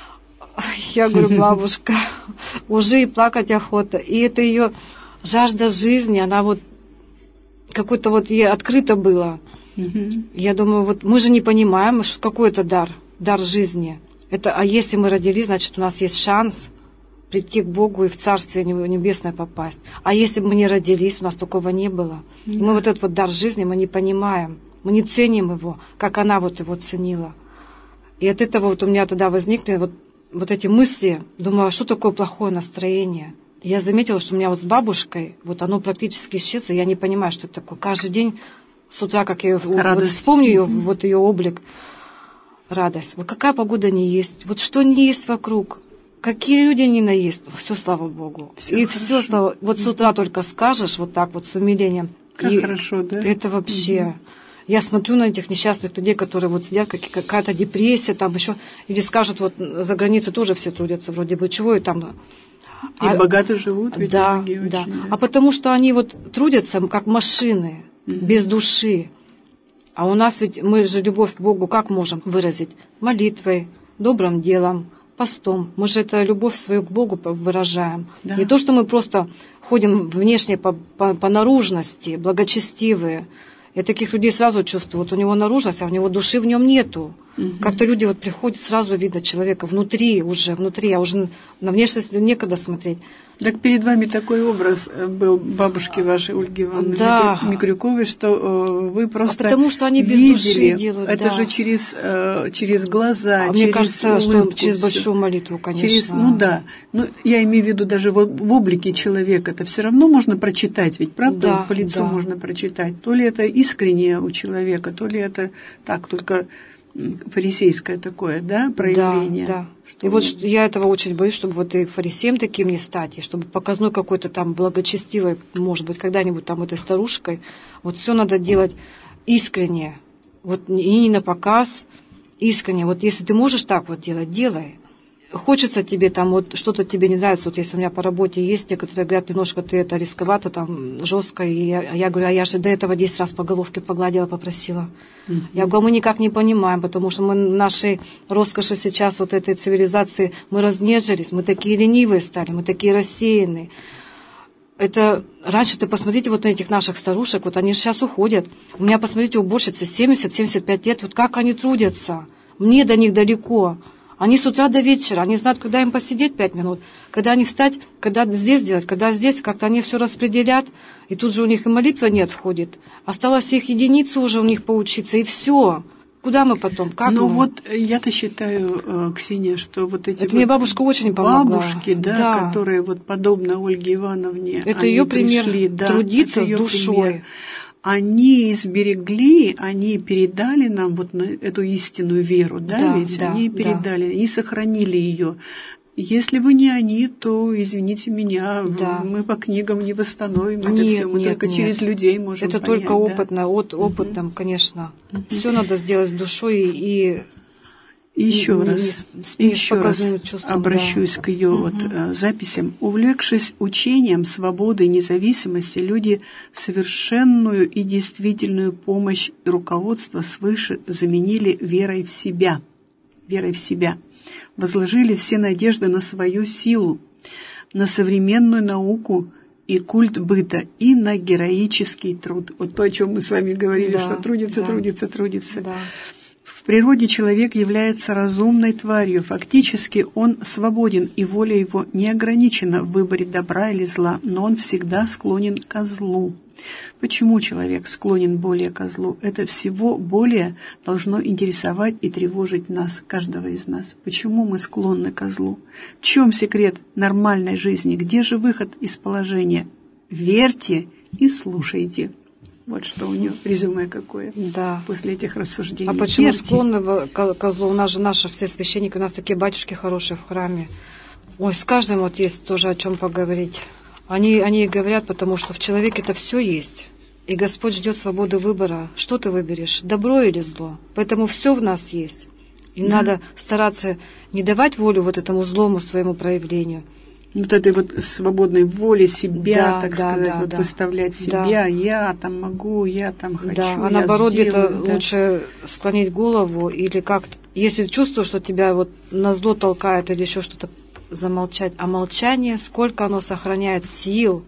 [SPEAKER 2] Я говорю: бабушка, уже и плакать охота. И это ее жажда жизни, она вот какой-то вот ей открыто было.
[SPEAKER 1] Mm-hmm.
[SPEAKER 2] Я думаю, вот мы же не понимаем, что какой это дар, дар жизни. Это, а если мы родились, значит, у нас есть шанс прийти к Богу и в Царствие Небесное попасть. А если бы мы не родились, у нас такого не было. Mm-hmm. И мы вот этот вот дар жизни, мы не понимаем, мы не ценим его, как она вот его ценила. И от этого вот у меня тогда возникли вот вот эти мысли, думаю, а что такое плохое настроение? Я заметила, что у меня вот с бабушкой, вот оно практически исчезло, я не понимаю, что это такое. Каждый день с утра, как я вот вспомню ее, mm-hmm. вот ее облик, радость. Вот какая погода не есть, вот что не есть вокруг, какие люди не наесть, все, слава Богу. Всё и хорошо. Все, слава, вот с утра только скажешь вот так вот с умилением.
[SPEAKER 1] Как
[SPEAKER 2] и
[SPEAKER 1] хорошо, да?
[SPEAKER 2] Это вообще... Mm-hmm. Я смотрю на этих несчастных людей, которые вот сидят, как, какая-то депрессия там еще, или скажут, вот за границей тоже все трудятся вроде бы, чего и там.
[SPEAKER 1] И а, богато живут, ведь
[SPEAKER 2] да,
[SPEAKER 1] очень,
[SPEAKER 2] да.
[SPEAKER 1] да.
[SPEAKER 2] А потому что они вот трудятся как машины, mm-hmm. без души. А у нас ведь мы же любовь к Богу как можем выразить? Молитвой, добрым делом, постом. Мы же это любовь свою к Богу выражаем. Да. Не то, что мы просто ходим внешне по, по, по наружности, благочестивые. Я таких людей сразу чувствую. Вот у него наружность, а у него души в нем нету. Угу. Как-то люди вот приходят, сразу видно человека внутри уже, внутри, а уже на внешность некогда смотреть.
[SPEAKER 1] Так перед вами такой образ был бабушки вашей Ольги Ивановны
[SPEAKER 2] да.
[SPEAKER 1] Микрюковой, что вы просто
[SPEAKER 2] а потому что они без
[SPEAKER 1] видели,
[SPEAKER 2] души делают.
[SPEAKER 1] Это
[SPEAKER 2] да.
[SPEAKER 1] же через, через глаза,
[SPEAKER 2] а
[SPEAKER 1] через
[SPEAKER 2] мне кажется,
[SPEAKER 1] улыбку,
[SPEAKER 2] что через
[SPEAKER 1] всё.
[SPEAKER 2] большую молитву, конечно.
[SPEAKER 1] Через, ну да. Ну, я имею в виду даже в, в облике человека. Это все равно можно прочитать, ведь правда?
[SPEAKER 2] Да,
[SPEAKER 1] по лицу
[SPEAKER 2] да.
[SPEAKER 1] можно прочитать. То ли это искреннее у человека, то ли это так, только фарисейское такое, да, проявление.
[SPEAKER 2] Да, да.
[SPEAKER 1] Что...
[SPEAKER 2] И вот я этого очень боюсь, чтобы вот и фарисеем таким не стать, и чтобы показной какой-то там благочестивой, может быть, когда-нибудь там этой старушкой, вот все надо делать искренне, вот и не на показ, искренне. Вот если ты можешь так вот делать, делай. Хочется тебе там, вот что-то тебе не нравится, вот если у меня по работе есть, некоторые говорят, немножко ты это рисковато, там, жестко, и я, я говорю, а я же до этого десять раз по головке погладила, попросила. Mm-hmm. Я говорю, мы никак не понимаем, потому что мы нашей роскоши сейчас, вот этой цивилизации, мы разнежились, мы такие ленивые стали, мы такие рассеянные. Это раньше, ты посмотрите вот на этих наших старушек, вот они сейчас уходят. У меня, посмотрите, уборщицы семьдесят-семьдесят пять лет, вот как они трудятся, мне до них далеко. Они с утра до вечера, они знают, когда им посидеть пять минут, когда они встать, когда здесь делать, когда здесь, как-то они все распределят, и тут же у них и молитва не отходит. Осталось их единицы уже у них поучиться, и все. Куда мы потом? Как
[SPEAKER 1] Ну
[SPEAKER 2] мы?
[SPEAKER 1] вот я-то считаю, Ксения, что вот эти
[SPEAKER 2] Это
[SPEAKER 1] вот
[SPEAKER 2] мне бабушка очень помогла.
[SPEAKER 1] бабушки, да,
[SPEAKER 2] да.
[SPEAKER 1] которые вот подобно Ольге Ивановне,
[SPEAKER 2] это
[SPEAKER 1] они
[SPEAKER 2] ее пример
[SPEAKER 1] пришли, да,
[SPEAKER 2] трудиться
[SPEAKER 1] это
[SPEAKER 2] с душой.
[SPEAKER 1] Пример. Они изберегли, они передали нам вот эту истинную веру, да,
[SPEAKER 2] да
[SPEAKER 1] ведь
[SPEAKER 2] да,
[SPEAKER 1] они передали,
[SPEAKER 2] да.
[SPEAKER 1] они сохранили ее. Если вы не они, то, извините меня,
[SPEAKER 2] да.
[SPEAKER 1] мы по книгам не восстановим
[SPEAKER 2] нет,
[SPEAKER 1] это все, мы
[SPEAKER 2] нет,
[SPEAKER 1] только
[SPEAKER 2] нет.
[SPEAKER 1] через людей можем
[SPEAKER 2] это
[SPEAKER 1] понять.
[SPEAKER 2] только опытно,
[SPEAKER 1] да.
[SPEAKER 2] от опытом, угу. конечно.
[SPEAKER 1] Угу.
[SPEAKER 2] Все надо сделать с душой и
[SPEAKER 1] еще
[SPEAKER 2] не,
[SPEAKER 1] раз,
[SPEAKER 2] не, не
[SPEAKER 1] еще раз
[SPEAKER 2] чувством,
[SPEAKER 1] обращусь
[SPEAKER 2] да.
[SPEAKER 1] к ее
[SPEAKER 2] угу.
[SPEAKER 1] вот, э, записям. Увлекшись учением свободы и независимости, люди совершенную и действительную помощь и руководство свыше заменили верой в себя. Верой в себя. Возложили все надежды на свою силу, на современную науку и культ быта, и на героический труд. Вот то, о чем мы с вами говорили,
[SPEAKER 2] да,
[SPEAKER 1] что трудится,
[SPEAKER 2] да.
[SPEAKER 1] трудится, трудится.
[SPEAKER 2] Да.
[SPEAKER 1] В природе человек является разумной тварью. Фактически он свободен, и воля его не ограничена в выборе добра или зла, но он всегда склонен ко злу. Почему человек склонен более ко злу? Это всего более должно интересовать и тревожить нас, каждого из нас. Почему мы склонны ко злу? В чем секрет нормальной жизни? Где же выход из положения? Верьте и слушайте. Вот что у нее резюме какое
[SPEAKER 2] да.
[SPEAKER 1] после этих рассуждений.
[SPEAKER 2] А почему
[SPEAKER 1] Верьте.
[SPEAKER 2] склонны к злу? У нас же наши все священники, у нас такие батюшки хорошие в храме. Ой, с каждым вот есть тоже о чем поговорить. Они, они говорят, потому что в человеке-то все есть. И Господь ждет свободы выбора. Что ты выберешь, добро или зло? Поэтому все в нас есть. И да. надо стараться не давать волю вот этому злому своему проявлению.
[SPEAKER 1] Вот этой вот свободной воли себя,
[SPEAKER 2] да,
[SPEAKER 1] так
[SPEAKER 2] да,
[SPEAKER 1] сказать,
[SPEAKER 2] да,
[SPEAKER 1] вот
[SPEAKER 2] да.
[SPEAKER 1] выставлять себя,
[SPEAKER 2] да.
[SPEAKER 1] я там могу, я там хочу,
[SPEAKER 2] да. А
[SPEAKER 1] я
[SPEAKER 2] наоборот, где-то
[SPEAKER 1] да.
[SPEAKER 2] лучше склонить голову или как-то, если чувствуешь, что тебя вот на зло толкает или еще что-то, замолчать. А молчание, сколько оно сохраняет сил,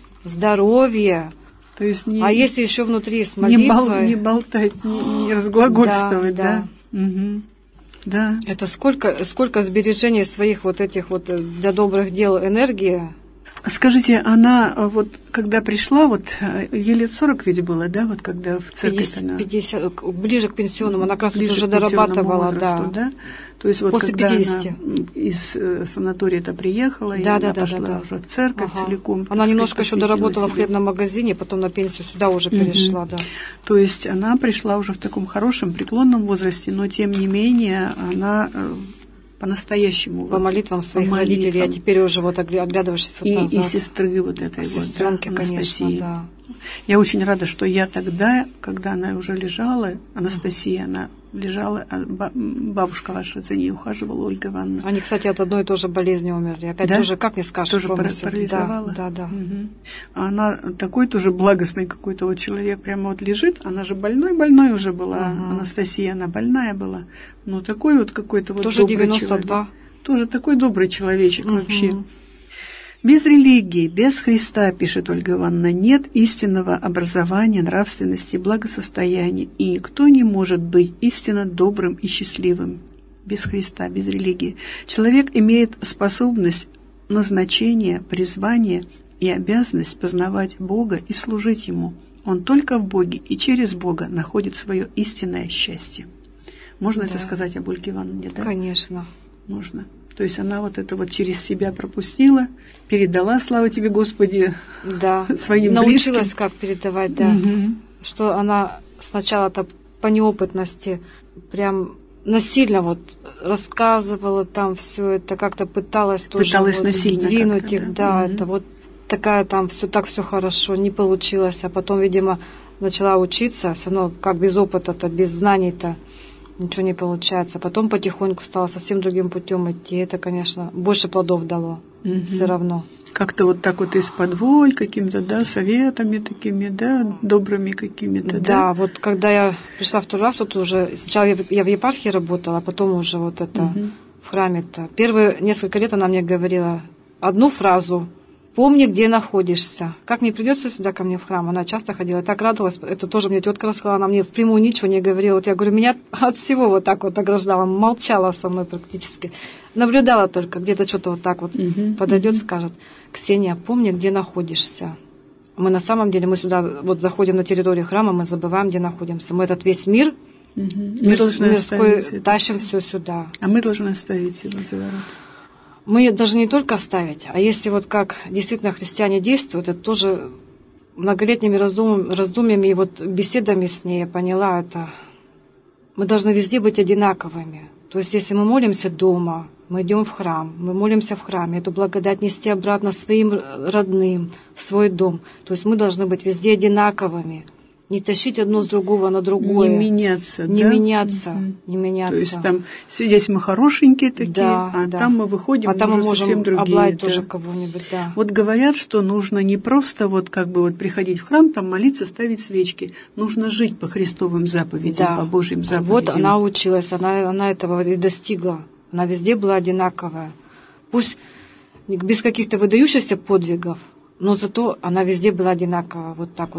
[SPEAKER 2] здоровья.
[SPEAKER 1] То есть не,
[SPEAKER 2] а если еще внутри с молитвой...
[SPEAKER 1] Не, бол, не болтать, не, не разглагольствовать, да?
[SPEAKER 2] Да,
[SPEAKER 1] да. Угу. да.
[SPEAKER 2] Это сколько, сколько сбережений своих вот этих вот для добрых дел энергии.
[SPEAKER 1] Скажите, она вот когда пришла, вот ей лет сорок ведь было, да, вот когда в церковь она...
[SPEAKER 2] пятьдесят, ближе к пенсионному, она как раз уже дорабатывала,
[SPEAKER 1] возрасту,
[SPEAKER 2] да.
[SPEAKER 1] да. То есть вот
[SPEAKER 2] после
[SPEAKER 1] когда
[SPEAKER 2] пятидесяти.
[SPEAKER 1] Она из санатория-то приехала,
[SPEAKER 2] да,
[SPEAKER 1] и
[SPEAKER 2] да,
[SPEAKER 1] она
[SPEAKER 2] да,
[SPEAKER 1] пошла
[SPEAKER 2] да, да.
[SPEAKER 1] уже в церковь
[SPEAKER 2] ага.
[SPEAKER 1] целиком.
[SPEAKER 2] Она немножко еще доработала
[SPEAKER 1] себе.
[SPEAKER 2] в хлебном магазине, потом на пенсию сюда уже угу. перешла, да.
[SPEAKER 1] То есть она пришла уже в таком хорошем преклонном возрасте, но тем не менее она по-настоящему.
[SPEAKER 2] По молитвам своих по молитвам. родителей, а теперь уже вот оглядываешься вот
[SPEAKER 1] и,
[SPEAKER 2] назад.
[SPEAKER 1] И сестры вот этой
[SPEAKER 2] сестренки,
[SPEAKER 1] вот, да,
[SPEAKER 2] конечно, да.
[SPEAKER 1] Я очень рада, что я тогда, когда она уже лежала, Анастасия, она лежала, а бабушка ваша за ней ухаживала, Ольга Ивановна.
[SPEAKER 2] Они, кстати, от одной и той же болезни умерли. Опять да? тоже, как мне скажешь,
[SPEAKER 1] тоже
[SPEAKER 2] полностью.
[SPEAKER 1] парализовала?
[SPEAKER 2] Да, да, да.
[SPEAKER 1] Угу. А она такой тоже благостный какой-то вот человек, прямо вот лежит, она же больной-больной уже была, угу. Анастасия, она больная была, ну такой вот какой-то вот
[SPEAKER 2] тоже
[SPEAKER 1] добрый
[SPEAKER 2] девяносто два.
[SPEAKER 1] человек. Тоже такой добрый человечек
[SPEAKER 2] угу.
[SPEAKER 1] вообще. Без религии, без Христа, пишет Ольга Ивановна, нет истинного образования, нравственности, благосостояния, и никто не может быть истинно добрым и счастливым. Без Христа, без религии. Человек имеет способность, назначение, призвание и обязанность познавать Бога и служить Ему. Он только в Боге и через Бога находит свое истинное счастье. Можно да. это сказать об Ольге Ивановне, да?
[SPEAKER 2] Конечно.
[SPEAKER 1] Можно. То есть она вот это вот через себя пропустила, передала, слава тебе, Господи,
[SPEAKER 2] да.
[SPEAKER 1] своим
[SPEAKER 2] научилась,
[SPEAKER 1] близким.
[SPEAKER 2] как передавать, да.
[SPEAKER 1] Угу.
[SPEAKER 2] Что она сначала-то по неопытности прям насильно вот рассказывала там все это, как-то пыталась тоже
[SPEAKER 1] пыталась
[SPEAKER 2] вот сдвинуть их, да,
[SPEAKER 1] угу.
[SPEAKER 2] это вот такая там все так все хорошо, не получилось, а потом, видимо, начала учиться, все равно как без опыта-то, без знаний-то ничего не получается. Потом потихоньку стала совсем другим путем идти. Это, конечно, больше плодов дало. Угу. Все равно.
[SPEAKER 1] Как-то вот так вот из-под воль какими-то, да, советами такими, да, добрыми какими-то, да.
[SPEAKER 2] Да, вот когда я пришла второй раз, вот уже сначала я в епархии работала, а потом уже вот это угу. в храме-то. Первые несколько лет она мне говорила одну фразу: помни, где находишься. Как не придется сюда ко мне в храм, она часто ходила, так радовалась. Это тоже мне тетка рассказала, она мне впрямую ничего не говорила. Вот я говорю, меня от всего вот так вот ограждала, молчала со мной практически. Наблюдала только, где-то что-то вот так вот uh-huh. подойдет, uh-huh. скажет: Ксения, помни, где находишься. Мы на самом деле, мы сюда вот заходим на территорию храма, мы забываем, где находимся. Мы этот весь мир
[SPEAKER 1] Угу.
[SPEAKER 2] Мы должны мирской тащим все сюда.
[SPEAKER 1] А мы должны оставить его за ворот.
[SPEAKER 2] Мы даже не только оставить, а если вот как действительно христиане действуют, это тоже многолетними раздум, раздумьями и вот беседами с ней я поняла это. Мы должны везде быть одинаковыми. То есть если мы молимся дома, мы идем в храм, мы молимся в храме, эту благодать нести обратно своим родным, в свой дом. То есть мы должны быть везде одинаковыми. Не тащить одно с другого на другое.
[SPEAKER 1] Не меняться,
[SPEAKER 2] не
[SPEAKER 1] да?
[SPEAKER 2] меняться,
[SPEAKER 1] Mm-hmm.
[SPEAKER 2] не меняться.
[SPEAKER 1] То есть там здесь мы хорошенькие такие,
[SPEAKER 2] да,
[SPEAKER 1] а
[SPEAKER 2] да.
[SPEAKER 1] там мы выходим,
[SPEAKER 2] а там
[SPEAKER 1] мы
[SPEAKER 2] мы
[SPEAKER 1] уже совсем другие.
[SPEAKER 2] Облаять
[SPEAKER 1] да.
[SPEAKER 2] тоже кого-нибудь, да.
[SPEAKER 1] Вот говорят, что нужно не просто вот как бы вот приходить в храм, там молиться, ставить свечки. Нужно жить по Христовым заповедям,
[SPEAKER 2] да.
[SPEAKER 1] по Божьим заповедям.
[SPEAKER 2] Вот она училась, она, она этого и достигла. Она везде была одинаковая. Пусть без каких-то выдающихся подвигов, но зато она везде была одинаковая. Вот так вот.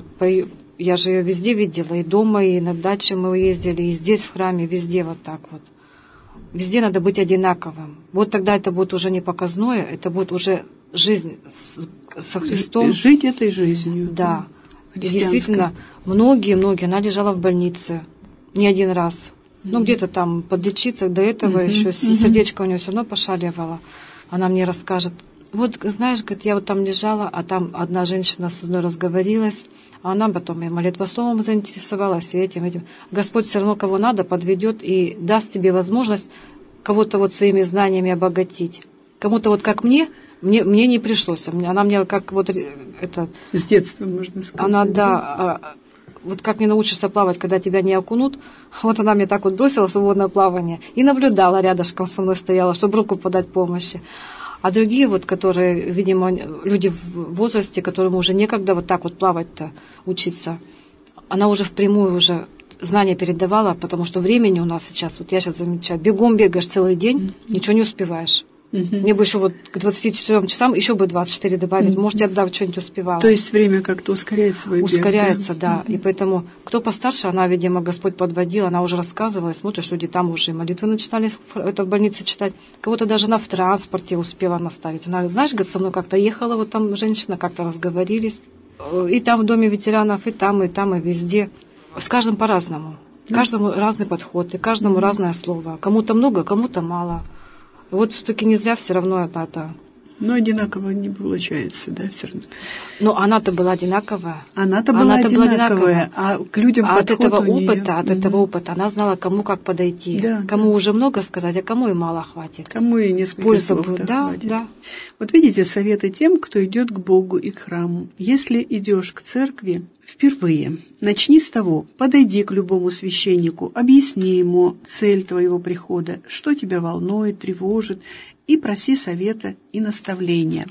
[SPEAKER 2] Я же ее везде видела, и дома, и на даче мы ездили, и здесь в храме, везде вот так вот. Везде надо быть одинаковым. Вот тогда это будет уже не показное, это будет уже жизнь с, со Христом.
[SPEAKER 1] Жить этой жизнью.
[SPEAKER 2] Да. И действительно, многие-многие, она лежала в больнице не один раз. Ну, где-то там подлечиться, до этого mm-hmm. еще mm-hmm. сердечко у нее все равно пошаливало. Она мне расскажет. Вот, знаешь, говорит, я вот там лежала, а там одна женщина со мной разговорилась, а она потом и молитвословом заинтересовалась, и этим, этим. Господь все равно кого надо подведет и даст тебе возможность кого-то вот своими знаниями обогатить. Кому-то вот как мне, мне, мне не пришлось. Она мне как вот это...
[SPEAKER 1] С детства, можно сказать.
[SPEAKER 2] Она, да, да вот как не научишься плавать, когда тебя не окунут, вот она мне так вот бросила в свободное плавание и наблюдала рядышком со мной стояла, чтобы руку подать помощи. А другие, вот, которые, видимо, люди в возрасте, которым уже некогда вот так вот плавать-то учиться, она уже впрямую уже знания передавала, потому что времени у нас сейчас, вот я сейчас замечаю, бегом бегаешь целый день, mm-hmm. ничего не успеваешь. Mm-hmm. Мне бы еще вот к двадцати четырем часам еще бы двадцать четыре добавить, mm-hmm. может, я бы да, что-нибудь успевала.
[SPEAKER 1] То есть время как-то ускоряет свой бег.
[SPEAKER 2] Ускоряется, да.
[SPEAKER 1] да.
[SPEAKER 2] Mm-hmm. И поэтому, кто постарше, она, видимо, Господь подводил, она уже рассказывала, смотришь, люди там уже молитвы начинали это в больнице читать. Кого-то даже она в транспорте успела наставить. Она, знаешь, говорит, со мной как-то ехала, вот там женщина, как-то разговорились. И там в доме ветеранов, и там, и там, и везде. С каждым по-разному. Каждому разный подход, и каждому mm-hmm. разное слово. Кому-то много, кому-то мало. Вот все-таки не зря все равно это, это.
[SPEAKER 1] Но одинаково не получается, да, все равно.
[SPEAKER 2] Но она-то была одинаковая.
[SPEAKER 1] Она-то была,
[SPEAKER 2] она-то
[SPEAKER 1] одинаковая,
[SPEAKER 2] была одинаковая,
[SPEAKER 1] а к людям
[SPEAKER 2] а
[SPEAKER 1] подход
[SPEAKER 2] от этого
[SPEAKER 1] у нее...
[SPEAKER 2] опыта, от mm-hmm. этого опыта она знала, кому как подойти, да, кому да. уже много сказать, а кому и мало хватит.
[SPEAKER 1] Кому и несколько
[SPEAKER 2] Польза
[SPEAKER 1] слов
[SPEAKER 2] будет, да,
[SPEAKER 1] хватит.
[SPEAKER 2] Да.
[SPEAKER 1] Вот видите, советы тем, кто идет к Богу и к храму. Если идешь к церкви впервые, начни с того, подойди к любому священнику, объясни ему цель твоего прихода, что тебя волнует, тревожит, и проси совета и наставления.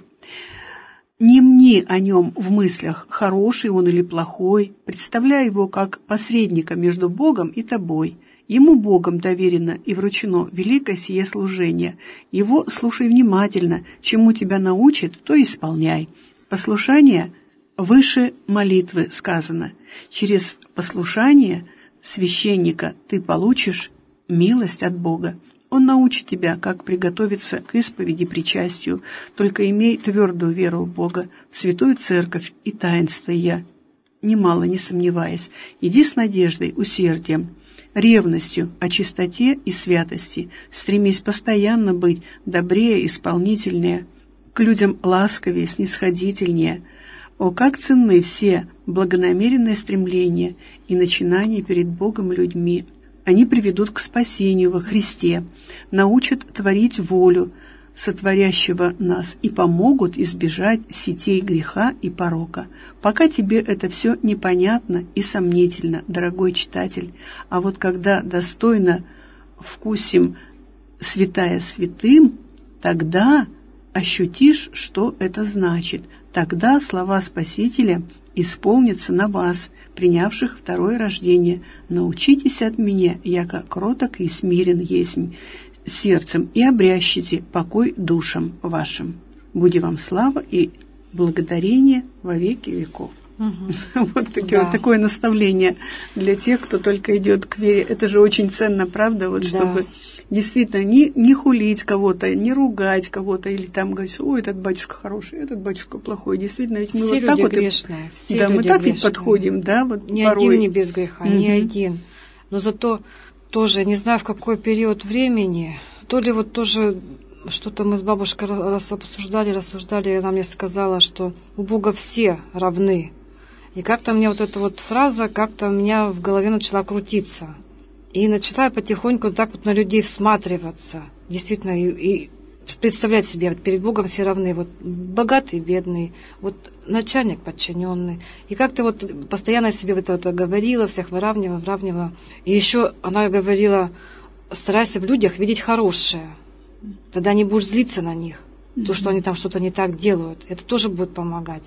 [SPEAKER 1] Не мни о нем в мыслях, хороший он или плохой, представляй его как посредника между Богом и тобой. Ему Богом доверено и вручено великое сие служение. Его слушай внимательно, чему тебя научит, то исполняй. Послушание выше молитвы сказано. Через послушание священника ты получишь милость от Бога. Он научит тебя, как приготовиться к исповеди причастию, только имей твердую веру в Бога, в святую церковь и таинство я, немало не сомневаясь. Иди с надеждой, усердием, ревностью о чистоте и святости, стремись постоянно быть добрее, исполнительнее, к людям ласковее, снисходительнее. О, как ценны все благонамеренные стремления и начинания перед Богом и людьми! Они приведут к спасению во Христе, научат творить волю сотворящего нас и помогут избежать сетей греха и порока. Пока тебе это все непонятно и сомнительно, дорогой читатель, а вот когда достойно вкусим святая святым, тогда ощутишь, что это значит. Тогда слова Спасителя исполнятся на вас, принявших второе рождение. Научитесь от меня, яко кроток и смирен есмь сердцем, и обрящите покой душам вашим. Буди вам слава и благодарение во веки веков. Угу. Вот, таки, да. вот такое наставление для тех, кто только идет к вере. Это же очень ценно, правда? Вот, да. Чтобы действительно не, не хулить кого-то, не ругать кого-то, или там говорить, ой, этот батюшка хороший, этот батюшка плохой. Действительно, ведь мы
[SPEAKER 2] все
[SPEAKER 1] вот
[SPEAKER 2] люди
[SPEAKER 1] так вот
[SPEAKER 2] грешные,
[SPEAKER 1] и,
[SPEAKER 2] все
[SPEAKER 1] да,
[SPEAKER 2] люди
[SPEAKER 1] мы так
[SPEAKER 2] грешные.
[SPEAKER 1] ведь подходим, да, вот
[SPEAKER 2] ни
[SPEAKER 1] порой.
[SPEAKER 2] один не без греха, угу. ни один. Но зато тоже, не знаю, в какой период времени, то ли вот тоже что-то мы с бабушкой раз обсуждали, рассуждали, и она мне сказала, что у Бога все равны. И как-то мне вот эта вот фраза как-то у меня в голове начала крутиться. И начала я потихоньку так вот на людей всматриваться. Действительно, и, и представлять себе, вот перед Богом все равны. Вот богатый, бедный, вот начальник, подчиненный. И как-то вот постоянно себе вот это говорила, всех выравнивала, выравнивала. И еще она говорила, старайся в людях видеть хорошее. Тогда не будешь злиться на них. Mm-hmm. То, что они там что-то не так делают. Это тоже будет помогать.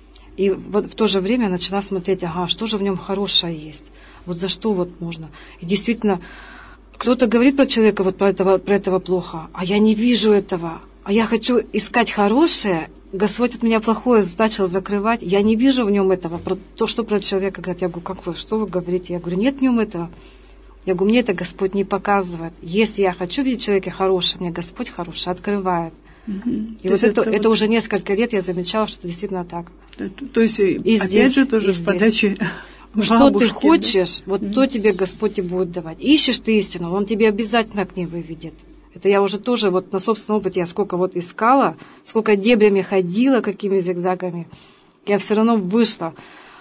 [SPEAKER 2] И вот в то же время я начала смотреть, ага, что же в нем хорошее есть. Вот за что вот можно. И действительно, кто-то говорит про человека, вот про этого, про этого плохо, а я не вижу этого. А я хочу искать хорошее, Господь от меня плохое начал закрывать. Я не вижу в нем этого. Про то, что про человека говорят. Я говорю, как вы, что вы говорите? Я говорю, нет в нем этого. Я говорю, мне это Господь не показывает. Если я хочу видеть человека хорошего, мне Господь хороший открывает. Угу. И то вот это, это, это вот... уже несколько лет я замечала, что это действительно так.
[SPEAKER 1] То, то есть, и опять здесь, же, тоже с подачи бабушки,
[SPEAKER 2] что ты хочешь,
[SPEAKER 1] да?
[SPEAKER 2] вот
[SPEAKER 1] угу.
[SPEAKER 2] то тебе Господь и будет давать. Ищешь ты истину, Он тебе обязательно к ней выведет. Это я уже тоже вот на собственном опыте, я сколько вот искала, сколько дебрями ходила, какими зигзагами, я все равно вышла.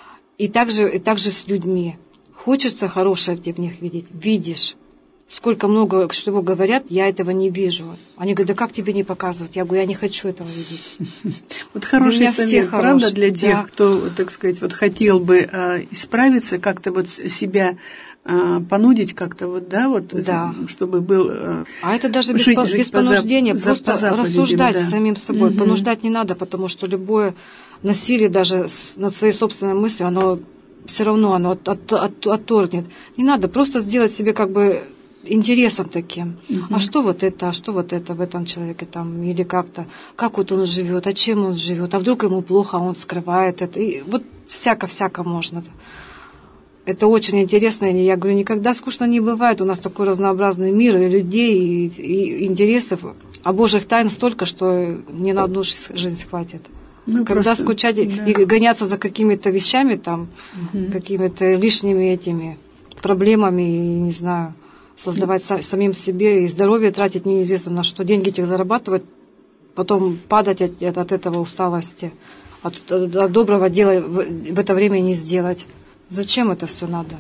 [SPEAKER 2] И также, и также с людьми. Хочется хорошее в них видеть, видишь. Сколько много чего говорят, я этого не вижу. Они говорят, да как тебе не показывать? Я говорю, я не хочу этого видеть.
[SPEAKER 1] Вот хороший совет, правда, для тех, кто, так сказать, вот хотел бы исправиться, как-то вот себя понудить как-то вот, да, вот,
[SPEAKER 2] да.
[SPEAKER 1] чтобы был...
[SPEAKER 2] А это даже жить, без, жить без понуждения, за, просто за рассуждать да. самим собой. Угу. Понуждать не надо, потому что любое насилие даже над своей собственной мыслью, оно все равно оно от, от, от, отторгнет. Не надо, просто сделать себе как бы интересом таким. Угу. А что вот это, а что вот это в этом человеке там, или как-то, как вот он живет, а чем он живет, а вдруг ему плохо, а он скрывает это. И вот всяко-всяко можно. Это очень интересно. И я говорю, никогда скучно не бывает. У нас такой разнообразный мир и людей, и, и интересов. А Божьих тайн столько, что не на одну жизнь хватит. Ну, когда просто, скучать да. и гоняться за какими-то вещами, там, угу. какими-то лишними этими проблемами, и, не знаю, создавать са- самим себе, и здоровье тратить неизвестно на что, деньги этих зарабатывать, потом падать от, от этого усталости, от, от, от доброго дела в, в это время не сделать. Зачем это все надо?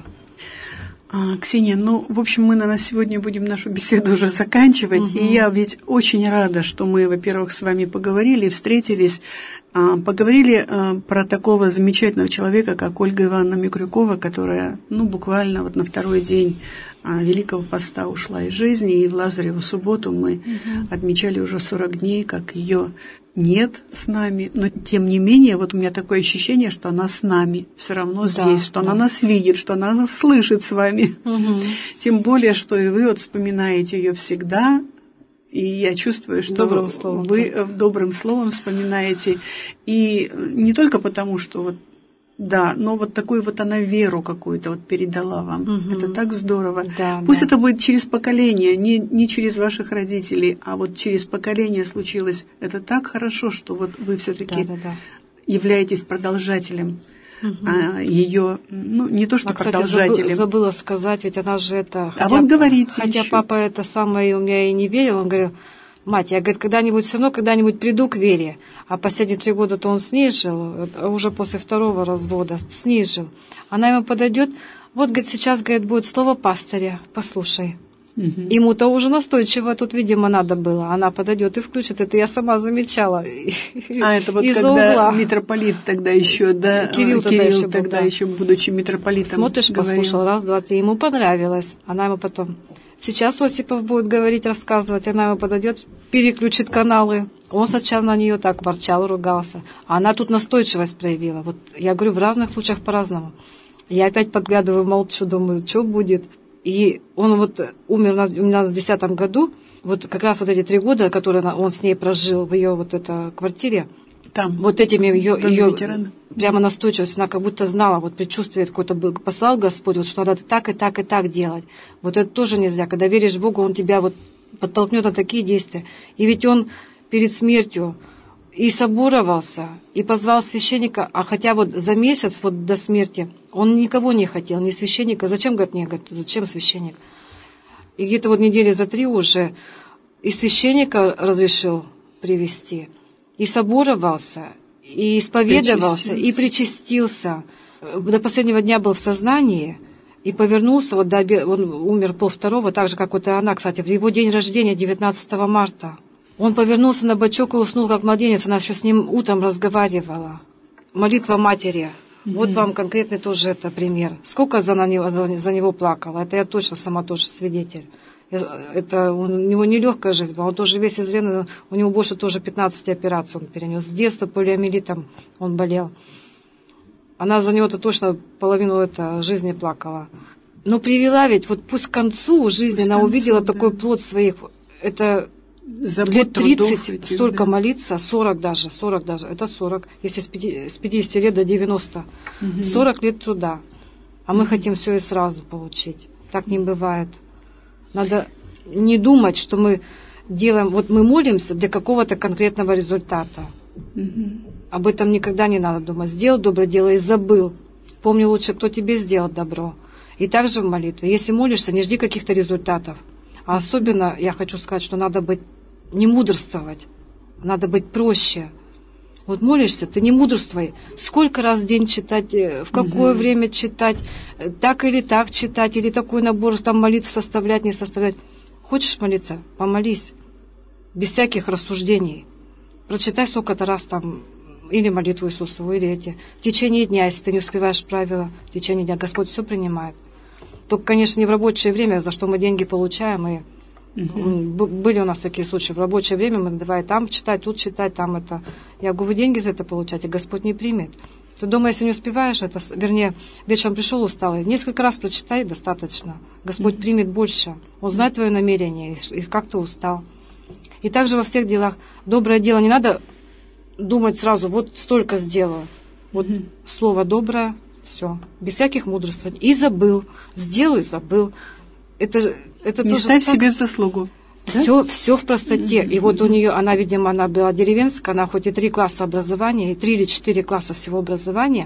[SPEAKER 1] А, Ксения, ну, в общем, мы на сегодня будем нашу беседу уже заканчивать. Угу. И я ведь очень рада, что мы, во-первых, с вами поговорили, встретились, а, поговорили а, про такого замечательного человека, как Ольга Ивановна Микрюкова, которая, ну, буквально вот на второй день а, Великого Поста ушла из жизни. И в Лазареву субботу мы угу. отмечали уже сорок дней, как ее нет с нами, но тем не менее, вот у меня такое ощущение, что она с нами все равно да, здесь, что да. она нас видит, что она нас слышит с вами. Угу. Тем более, что и вы вот вспоминаете ее всегда, и я чувствую, что добрым словом, вы да. добрым словом вспоминаете. И не только потому, что вот да, но вот такую вот она веру какую-то вот передала вам. Угу. Это так здорово. Да, Пусть да. это будет через поколение, не, не через ваших родителей, а вот через поколение случилось. Это так хорошо, что вот вы все-таки да, да, да. являетесь продолжателем угу. а, ее, ну, не то что а, продолжателем.
[SPEAKER 2] Кстати, забыла сказать, ведь она же это...
[SPEAKER 1] Хотя, а вот говорите
[SPEAKER 2] Хотя
[SPEAKER 1] еще.
[SPEAKER 2] Папа это самое у меня и не верил, он говорил, мать, я, говорит, когда-нибудь все равно, когда-нибудь приду к Вере. А последние три года-то он с ней жил, уже после второго развода с ней жил. Она ему подойдет, вот, говорит, сейчас, говорит, будет слово пастыря, послушай. Угу. Ему-то уже настойчиво тут, видимо, надо было. Она подойдет и включит. Это я сама замечала.
[SPEAKER 1] А это вот когда угла. Митрополит тогда еще, да,
[SPEAKER 2] Кирилл,
[SPEAKER 1] Кирилл
[SPEAKER 2] тогда, еще, был,
[SPEAKER 1] тогда
[SPEAKER 2] да.
[SPEAKER 1] еще, будучи митрополитом,
[SPEAKER 2] смотришь,
[SPEAKER 1] говорил.
[SPEAKER 2] Послушал, раз, два, три, ему понравилось. Она ему потом... Сейчас Осипов будет говорить, рассказывать, она ему подойдет, переключит каналы. Он сначала на нее так ворчал, ругался. А она тут настойчивость проявила. Вот я говорю, в разных случаях по-разному. Я опять подглядываю, молчу, думаю, что будет. И он вот умер у нас, у меня в десятом году. Вот как раз вот эти три года, которые он с ней прожил в ее вот этой квартире.
[SPEAKER 1] Там.
[SPEAKER 2] Вот этими ее, ее прямо настойчивость, она как будто знала, вот предчувствие какое-то послал Господь, вот что надо так и так и так делать. Вот это тоже нельзя. Когда веришь Богу, Он тебя вот подтолкнет на такие действия. И ведь Он перед смертью, и соборовался, и позвал священника, а хотя вот за месяц вот до смерти он никого не хотел, ни священника. Зачем, говорит, мне, говорит, зачем священник? И где-то вот недели за три уже и священника разрешил привести, и соборовался, и исповедовался, и причастился. До последнего дня был в сознании, и повернулся, вот до обеда, он умер полвторого, так же, как вот и она, кстати, в его день рождения, девятнадцатого марта. Он повернулся на бочок и уснул, как младенец. Она еще с ним утром разговаривала. Молитва матери. Mm-hmm. Вот вам конкретный тоже это пример. Сколько за, на него, за, за него плакала. Это я точно сама тоже свидетель. Это у него нелегкая жизнь была. Он тоже весь изрядно, у него больше тоже пятнадцать операций он перенес. С детства полиомиелитом он болел. Она за него-то точно половину это, жизни плакала. Но привела ведь, вот пусть к концу жизни пусть она концу, увидела да. такой плод своих. Это... Забот, лет тридцать этих, столько да. молиться, сорок даже, сорок даже, это сорок, если с пятидесяти лет до девяноста, угу. сорок лет труда. А мы хотим все и сразу получить. Так не бывает. Надо не думать, что мы делаем, вот мы молимся для какого-то конкретного результата. Угу. Об этом никогда не надо думать. Сделал доброе дело и забыл. Помни лучше, кто тебе сделал добро. И также в молитве. Если молишься, не жди каких-то результатов. А особенно я хочу сказать, что надо быть, не мудрствовать, надо быть проще. Вот молишься, ты не мудрствуй. Сколько раз в день читать, в какое угу. время читать, так или так читать, или такой набор там молитв составлять, не составлять. Хочешь молиться? Помолись. Без всяких рассуждений. Прочитай сколько-то раз там, или молитву Иисусову, или эти. В течение дня, если ты не успеваешь правила, в течение дня Господь все принимает. Только, конечно, не в рабочее время, за что мы деньги получаем. И угу. были у нас такие случаи. В рабочее время мы давай там читать, тут читать, там это. Я говорю, вы деньги за это получаете, Господь не примет. Ты дома, если не успеваешь, это, вернее, вечером пришел усталый, несколько раз прочитай, достаточно. Господь угу. примет больше. Он знает твое намерение, и как ты устал. И также во всех делах. Доброе дело не надо думать сразу, вот столько сделаю. Вот угу. слово доброе. Все, без всяких мудрствований. И забыл. Сделал и забыл. Это, это
[SPEAKER 1] не
[SPEAKER 2] тоже
[SPEAKER 1] ставь
[SPEAKER 2] так...
[SPEAKER 1] себе в заслугу.
[SPEAKER 2] Все, да? все в простоте. Mm-hmm. И вот у нее, она, видимо, она была деревенская, она хоть и три класса образования, и три или четыре класса всего образования.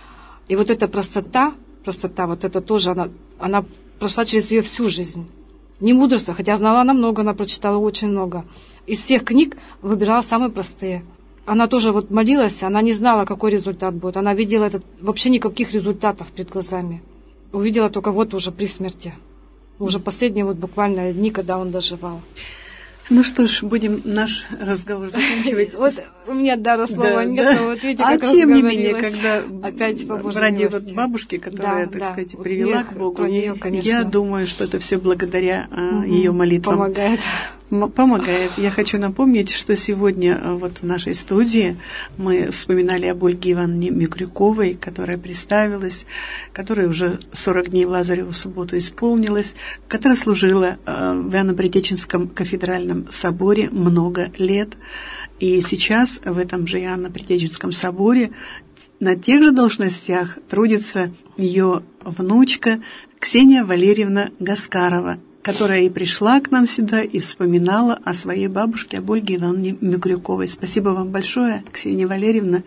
[SPEAKER 2] И вот эта простота, простота, вот это тоже, она, она прошла через ее всю жизнь. Не мудрство, хотя знала она много, она прочитала очень много. Из всех книг выбирала самые простые. Она тоже вот молилась, она не знала, какой результат будет. Она видела этот, вообще никаких результатов перед глазами. Увидела только вот уже при смерти. Уже последние вот буквально дни, когда он доживал.
[SPEAKER 1] Ну что ж, будем наш разговор заканчивать.
[SPEAKER 2] Вот у меня дара слова нет, но вот видите, как
[SPEAKER 1] разговорилась. А тем не менее, когда
[SPEAKER 2] опять по Божьей
[SPEAKER 1] ради вот бабушки, которая, так сказать, привела к Богу, я думаю, что это все благодаря ее молитвам.
[SPEAKER 2] Помогает.
[SPEAKER 1] Помогает. Я хочу напомнить, что сегодня вот в нашей студии мы вспоминали об Ольге Ивановне Микрюковой, которая представилась, которая уже сорок дней в Лазареву субботу исполнилась, которая служила в Иоанно-Предтеченском кафедральном соборе много лет. И сейчас в этом же Иоанно-Предтеченском соборе на тех же должностях трудится ее внучка Ксения Валерьевна Гаскарова, которая и пришла к нам сюда и вспоминала о своей бабушке, об Ольге Ивановне Микрюковой. Спасибо вам большое, Ксения Валерьевна.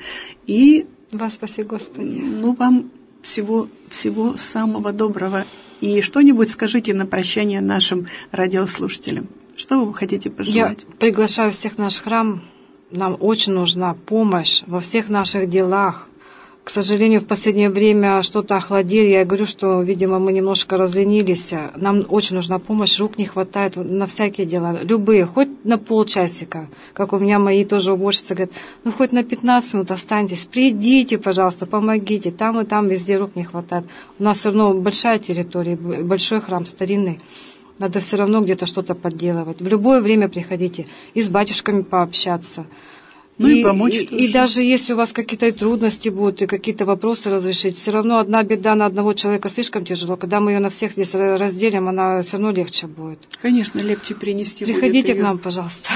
[SPEAKER 1] И
[SPEAKER 2] вас спаси, Господи.
[SPEAKER 1] Ну, вам всего, всего самого доброго. И что-нибудь скажите на прощание нашим радиослушателям. Что вы хотите пожелать?
[SPEAKER 2] Я приглашаю всех в наш храм. Нам очень нужна помощь во всех наших делах. К сожалению, в последнее время что-то охладели. Я говорю, что, видимо, мы немножко разленились. Нам очень нужна помощь, рук не хватает на всякие дела. Любые, хоть на полчасика. Как у меня мои тоже уборщицы говорят, ну хоть на пятнадцать минут останьтесь, придите, пожалуйста, помогите. Там и там везде рук не хватает. У нас все равно большая территория, большой храм старинный. Надо все равно где-то что-то подделывать. В любое время приходите и с батюшками пообщаться.
[SPEAKER 1] Ну и, и помочь
[SPEAKER 2] и,
[SPEAKER 1] тоже.
[SPEAKER 2] И даже если у вас какие-то трудности будут и какие-то вопросы разрешить, все равно одна беда на одного человека слишком тяжело. Когда мы ее на всех здесь разделим, она все равно легче будет.
[SPEAKER 1] Конечно, легче перенести.
[SPEAKER 2] Приходите к нам, пожалуйста.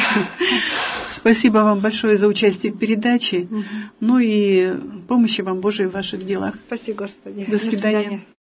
[SPEAKER 1] Спасибо вам большое за участие в передаче. Ну и помощи вам Божией в ваших делах.
[SPEAKER 2] Спасибо, Господи.
[SPEAKER 1] До свидания.